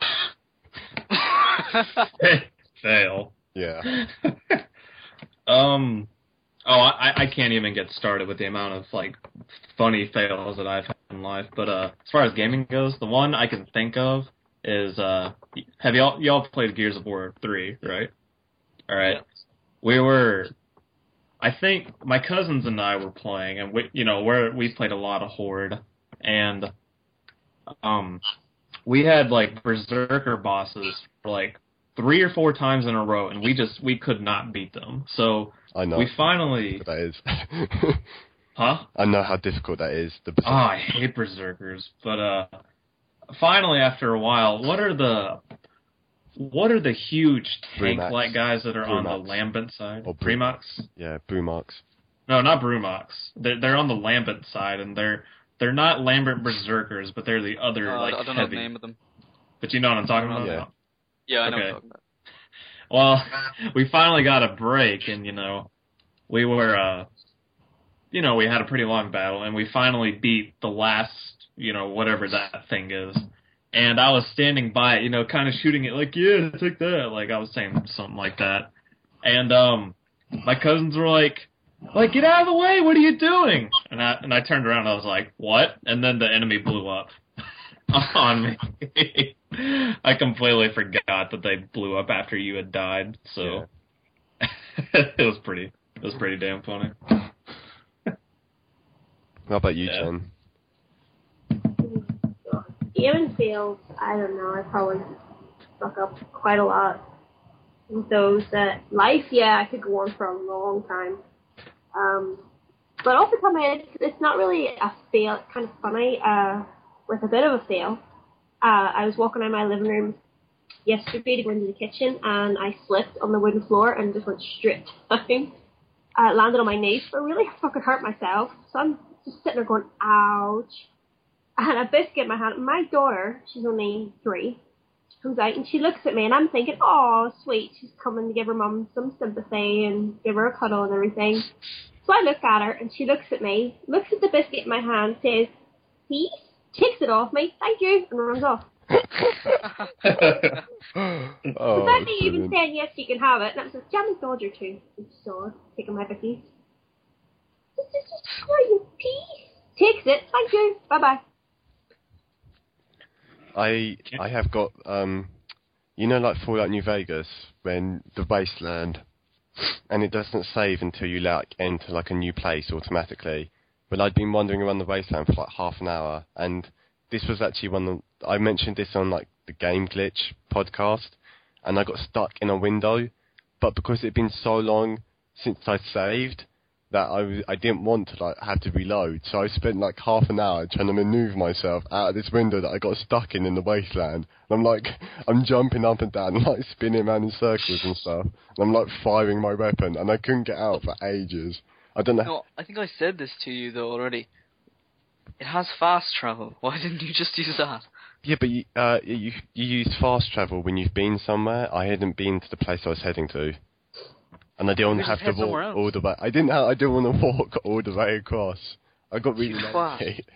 Fail. Yeah. um, oh, I, I can't even get started with the amount of, like, funny fails that I've had in life. But uh, as far as gaming goes, the one I can think of is, uh, have y'all, y'all played Gears of War three, right? All right. Yeah. We were, I think my cousins and I were playing, and we, you know, we're, we played a lot of Horde, and um, we had, like, Berserker bosses for, like, three or four times in a row, and we just, we could not beat them. So I know. we finally... That is. Huh? I know how difficult that is. The Oh, I hate Berserkers. But, uh, finally, after a while, what are the... What are the huge tank-like guys that are on the Lambent side? Or Bremax? Yeah, Bremax. No, not Brumox. They're, they're on the Lambent side, and they're they're not Lambent Berserkers, but they're the other, Uh, like, I don't know heavy. the name of them. But you know what I'm talking about? Yeah. Yeah, I know Okay. what you're talking about. Well, we finally got a break, and, you know, we were, uh, you know, we had a pretty long battle, and we finally beat the last, you know, whatever that thing is. And I was standing by it, you know, kind of shooting it like, yeah, take that. Like, I was saying something like that. And, um, my cousins were like, like, get out of the way, what are you doing? And I, and I turned around and I was like, what? And then the enemy blew up on me. I completely forgot that they blew up after you had died, so yeah. it was pretty, it was pretty damn funny. How about you, Yeah. Jen? Gaming fails, I don't know, I probably fuck up quite a lot. With those that life, yeah, I could go on for a long time. Um, but off the top of my head, it's, it's not really a fail. It's kind of funny. Uh, with a bit of a fail, uh, I was walking out of my living room yesterday to go into the kitchen, and I slipped on the wooden floor and just went straight down. Uh, landed on my knees, but really fucking hurt myself. So I'm just sitting there going, ouch. I had a biscuit in my hand. My daughter, she's only three, comes out and she looks at me and I'm thinking, oh, sweet, she's coming to give her mum some sympathy and give her a cuddle and everything. So I look at her and she looks at me, looks at the biscuit in my hand, says, peace, takes it off me, thank you, and runs off. Oh, Without me even brilliant. saying, yes, you can have it, and I was like, Jammy Dodger too. I'm so taking my bickies. Just, just, just, you peace. Takes it, thank you, bye-bye. I I have got um, you know, like Fallout New Vegas, when the wasteland, and it doesn't save until you like enter like a new place automatically. But I'd been wandering around the wasteland for like half an hour, and this was actually one of, I mentioned this on like the Game Glitch podcast, and I got stuck in a window, but because it'd been so long since I saved, that I was, I didn't want to like have to reload, so I spent like half an hour trying to maneuver myself out of this window that I got stuck in in the wasteland. And I'm like, I'm jumping up and down, like spinning around in circles and stuff. And I'm like firing my weapon, and I couldn't get out for ages. I don't know. No, I think I said this to you though already. It has fast travel. Why didn't you just use that? Yeah, but you, uh, you you use fast travel when you've been somewhere. I hadn't been to the place I was heading to. And I didn't Maybe have just to head somewhere walk else. all the way. I didn't have. I didn't want to walk all the way across. I got really Twat. lazy.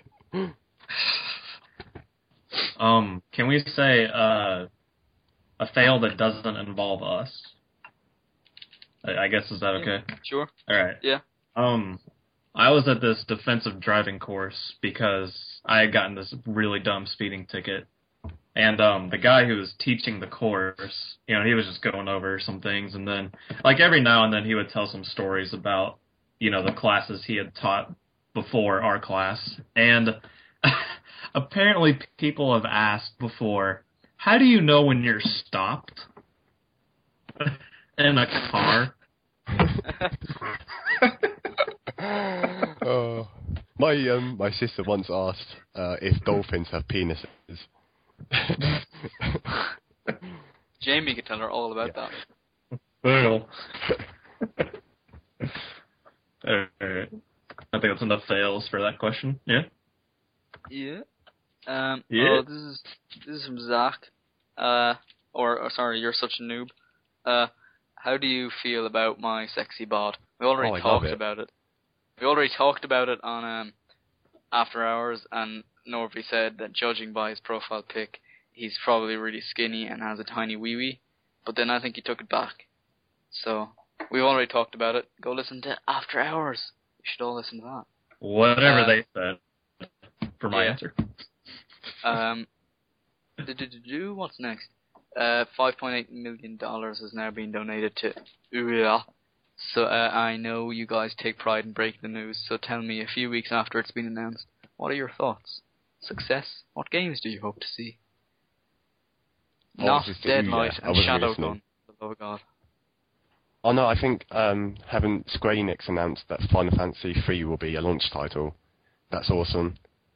Um, can we say uh, a fail that doesn't involve us? I, I guess, is that okay? Sure. All right. Yeah. Um, I was at this defensive driving course because I had gotten this really dumb speeding ticket. And um, the guy who was teaching the course, you know, he was just going over some things. And then, like, every now and then he would tell some stories about, you know, the classes he had taught before our class. And apparently people have asked before, how do you know when you're stopped in a car? Oh, my um, my sister once asked uh, if dolphins have penises. Jamie could tell her all about Yeah. that. Well. Alright. I think that's enough fails for that question. Yeah? Yeah. Um, Yeah. Oh, this is this is from Zach. Uh, or, or sorry, you're such a noob. Uh, how do you feel about my sexy bod? We already Oh, I love talked it. about it. We already talked about it on um, After Hours, and Norby said that judging by his profile pic, he's probably really skinny and has a tiny wee wee. But then I think he took it back. So we've already talked about it. Go listen to After Hours. You should all listen to that. Whatever Uh, they said for my yeah. answer. Um, do what's next? Uh, five point eight million dollars has now been donated to U R A. So uh, I know you guys take pride in breaking the news. So tell me, a few weeks after it's been announced, what are your thoughts? Success? What games do you hope to see? Oh, Not this is the U R A. Deadlight I and wasn't Shadow listening. Gun. For the love of God. Oh no, I think um, haven't Square Enix announced that Final Fantasy three will be a launch title? That's awesome.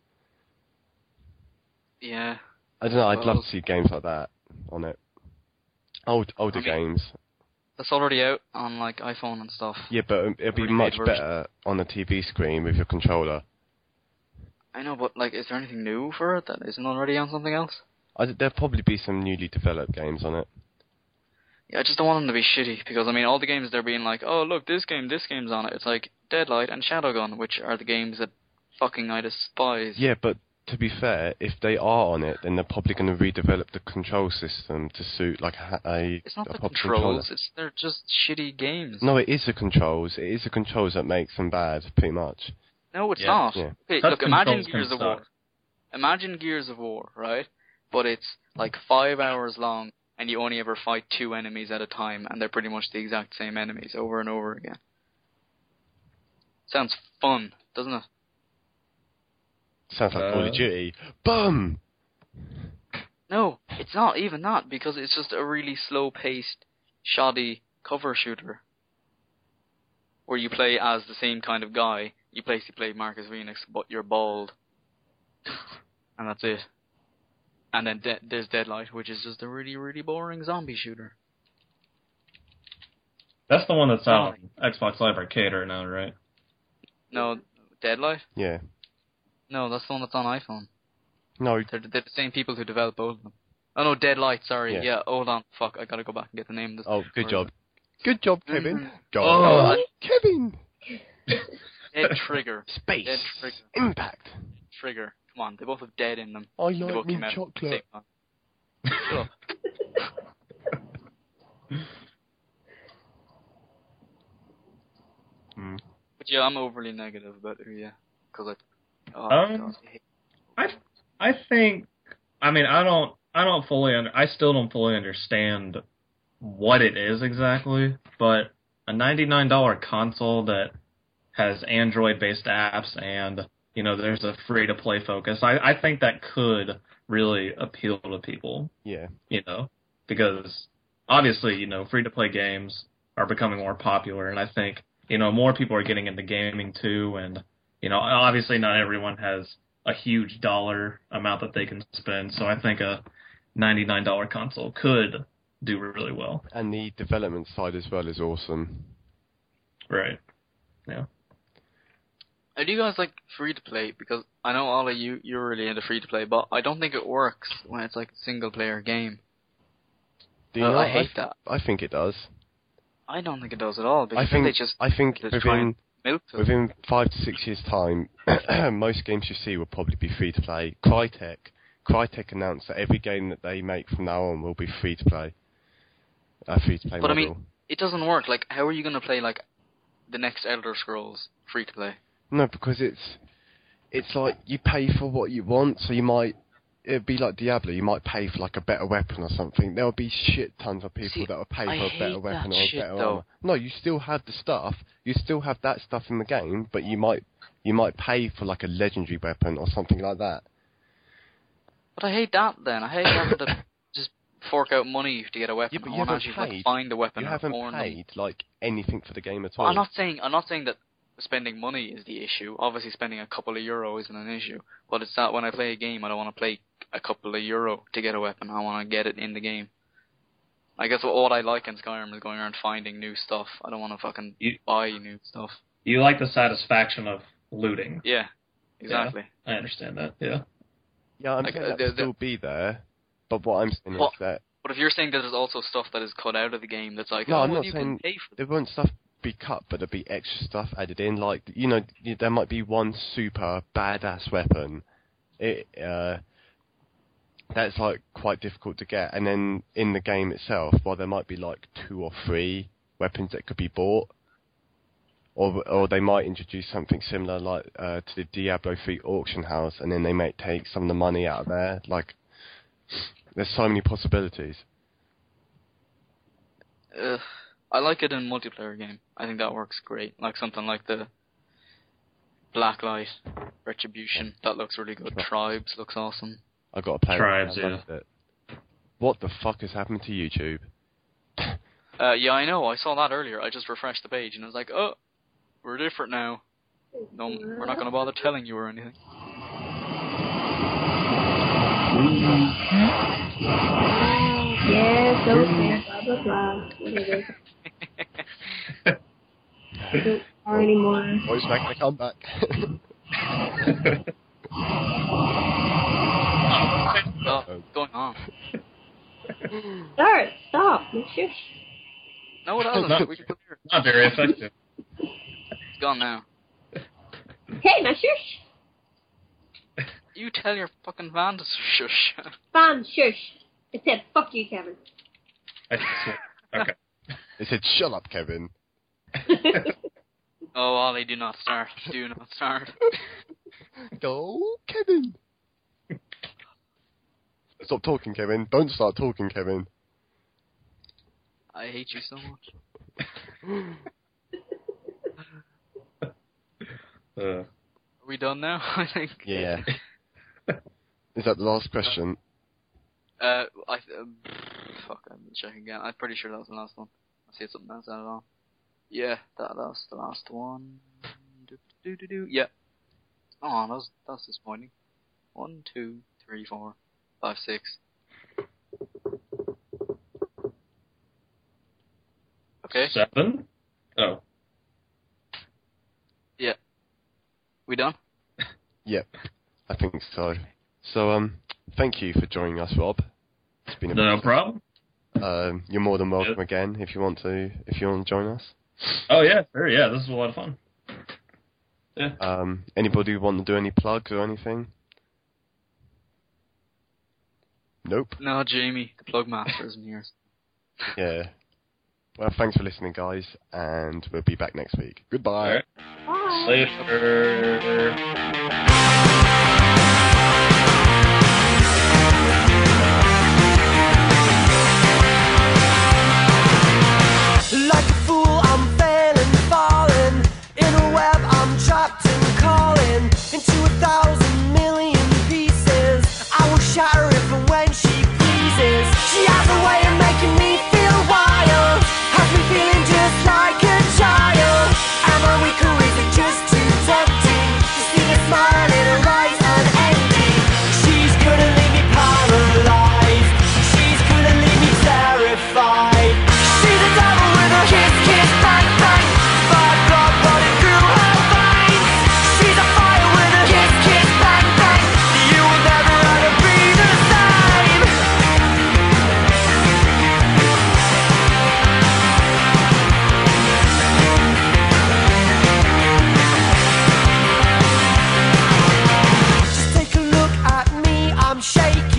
Yeah. I don't know. I'd love Well- to see games like that on it. Old older I mean- games. That's already out on like iPhone and stuff. Yeah, but um, it'll be Already much made version. better on a T V screen with your controller. I know, but like, is there anything new for it that isn't already on something else? I, there'll probably be some newly developed games on it. Yeah, I just don't want them to be shitty, because, I mean, all the games they're being like, oh, look, this game, this game's on it. It's like Deadlight and Shadowgun, which are the games that fucking I despise. Yeah, but to be fair, if they are on it, then they're probably going to redevelop the control system to suit like a, a, It's not a the proper controls, controller. it's they're just shitty games. No, it is the controls. It is the controls that makes them bad, pretty much. No, it's Yeah. not. Yeah. Okay, Touch look, imagine controls Gears can of War. suck. Imagine Gears of War, right? But it's like five hours long, and you only ever fight two enemies at a time, and they're pretty much the exact same enemies over and over again. Sounds fun, doesn't it? Sounds like Call Uh. of Duty. Boom! No, it's not even that, because it's just a really slow-paced, shoddy cover shooter. Where you play as the same kind of guy. You basically play Marcus Phoenix, but you're bald. And that's it. And then de- there's Deadlight, which is just a really, really boring zombie shooter. That's the one that's out on Xbox Live Arcade right now, right? No, Deadlight? Yeah. No, that's the one that's on iPhone. No, They're, they're the same people who develop both of them. Oh no, Deadlight, sorry. Yeah. Yeah, hold on. Fuck, I gotta go back and get the name of this. oh, good or- job. Good job, Kevin. Mhm. Go Oh, on. I- Kevin! Dead Trigger. Space. Dead Trigger. Impact. Trigger. Come on, they both have dead in them. I They like both mint came out at the chocolate. same time. Shut up. Hmm. But yeah, I'm overly negative about it, yeah. Because I... Oh, Um, God, I hate I I think I mean I don't I don't fully under, I still don't fully understand what it is exactly, but a ninety-nine dollars console that has Android based apps and you know there's a free to play focus. I I think that could really appeal to people, Yeah. you know, because obviously, you know, free to play games are becoming more popular and I think, you know, more people are getting into gaming too and you know, obviously not everyone has a huge dollar amount that they can spend. So I think a ninety-nine dollars console could do really well. And the development side as well is awesome. Right. Yeah. I do guys like free to play because I know all of you you're really into free to play, but I don't think it works when it's like a single player game. Do you Uh, know? I hate th- that. I think it does. I don't think it does at all because I think they just I think they try and within milk it. within five to six years' time, most games you see will probably be free to play. Crytek, Crytek announced that every game that they make from now on will be free to play. A free to play But I model. mean, it doesn't work. Like, how are you going to play like the next Elder Scrolls free to play? No, because it's it's like you pay for what you want, so you might. It'd be like Diablo. You might pay for like a better weapon or something. There'll be shit tons of people See, that will pay I for a hate better that weapon or a shit, better though. armor. No, you still have the stuff. You still have that stuff in the game, but you might you might pay for like a legendary weapon or something like that. But I hate that then. I hate having to just fork out money to get a weapon. Yeah, but I you want to haven't actually like, paid. find a weapon. You or haven't own them. paid like anything for the game at all. I'm not saying I'm not saying that spending money is the issue. Obviously, spending a couple of euro isn't an issue. But it's that when I play a game, I don't want to play a couple of euro to get a weapon. I want to get it in the game. I guess what, what I like in Skyrim is going around finding new stuff. I don't want to fucking You- buy new stuff. You like the satisfaction of looting. Yeah, exactly. I understand that. Yeah. Yeah, I'm Like, saying uh, that the- will the- still be there. But what I'm saying Well, is that But if you're saying that there's also stuff that is cut out of the game that's like, No, oh, I'm well, not you saying can pay for there won't stuff be cut, but there'll be extra stuff added in. Like, you know, y- there might be one super badass weapon. It uh, that's like quite difficult to get, and then in the game itself, well, there might be like two or three weapons that could be bought, or or they might introduce something similar like uh, to the Diablo three auction house, and then they might take some of the money out of there. Like, there's so many possibilities. Uh, I like it in multiplayer game. I think that works great. Like something like the Blacklight Retribution. That looks really good. Tribes looks awesome. I got to play Tribes, it. I loved it. What the fuck has happened to YouTube? Uh, yeah, I know. I saw that earlier. I just refreshed the page and I was like, oh, we're different now. No, we're not going to bother telling you or anything. Yes, okay, blah blah blah. Whatever. Don't care anymore. Boys making a comeback. Oh, what's going on? Start, stop, make sure. No, it hasn't. Not- We can hear it. Not very effective. It's gone now. Hey, now shush. You tell your fucking van to shush. Fan, shush. I said, fuck you, Kevin. I see. Okay. They said, shut up, Kevin. Oh, Ollie, do not start. Do not start. Go, Kevin. Stop talking, Kevin. Don't start talking, Kevin. I hate you so much. Uh, Are we done now? I think. Yeah. Is that the last question? Uh, I um, fuck. I'm checking again. I'm pretty sure that was the last one. I see something else added on. Yeah, that that's the last one. Do, do, do, do. Yeah. Oh, that was that's disappointing. One, two, three, four, five, six. Okay. Seven? Oh. Yeah. We done? Yep. I think so. So, um, thank you for joining us, Rob. It's been a No problem. Um, you're more than welcome Yeah. again if you want to. If you want to join us. Oh, yeah, sure, yeah, this is a lot of fun. Yeah. Um, anybody want to do any plugs or anything? Nope. No, Jamie, the plug master isn't here. Yeah. Well, thanks for listening, guys, and we'll be back next week. Goodbye. All right. Bye. Later. Like a fool, I'm failing, falling in a web. I'm trapped and calling into a thousand million pieces. I will shatter if and when she pleases. She has a way of making me feel wild, has me feeling just like a child. Am I weak or is it just too tempting to see a smile in her eyes unending? She's gonna leave me paralyzed. She's gonna leave me terrified. She's a devil with a kiss, kiss, bang, bang. Bad blood running through her veins. She's a fire with a kiss, kiss, bang, bang. You will never ever be the same. Just take a look at me, I'm shaking.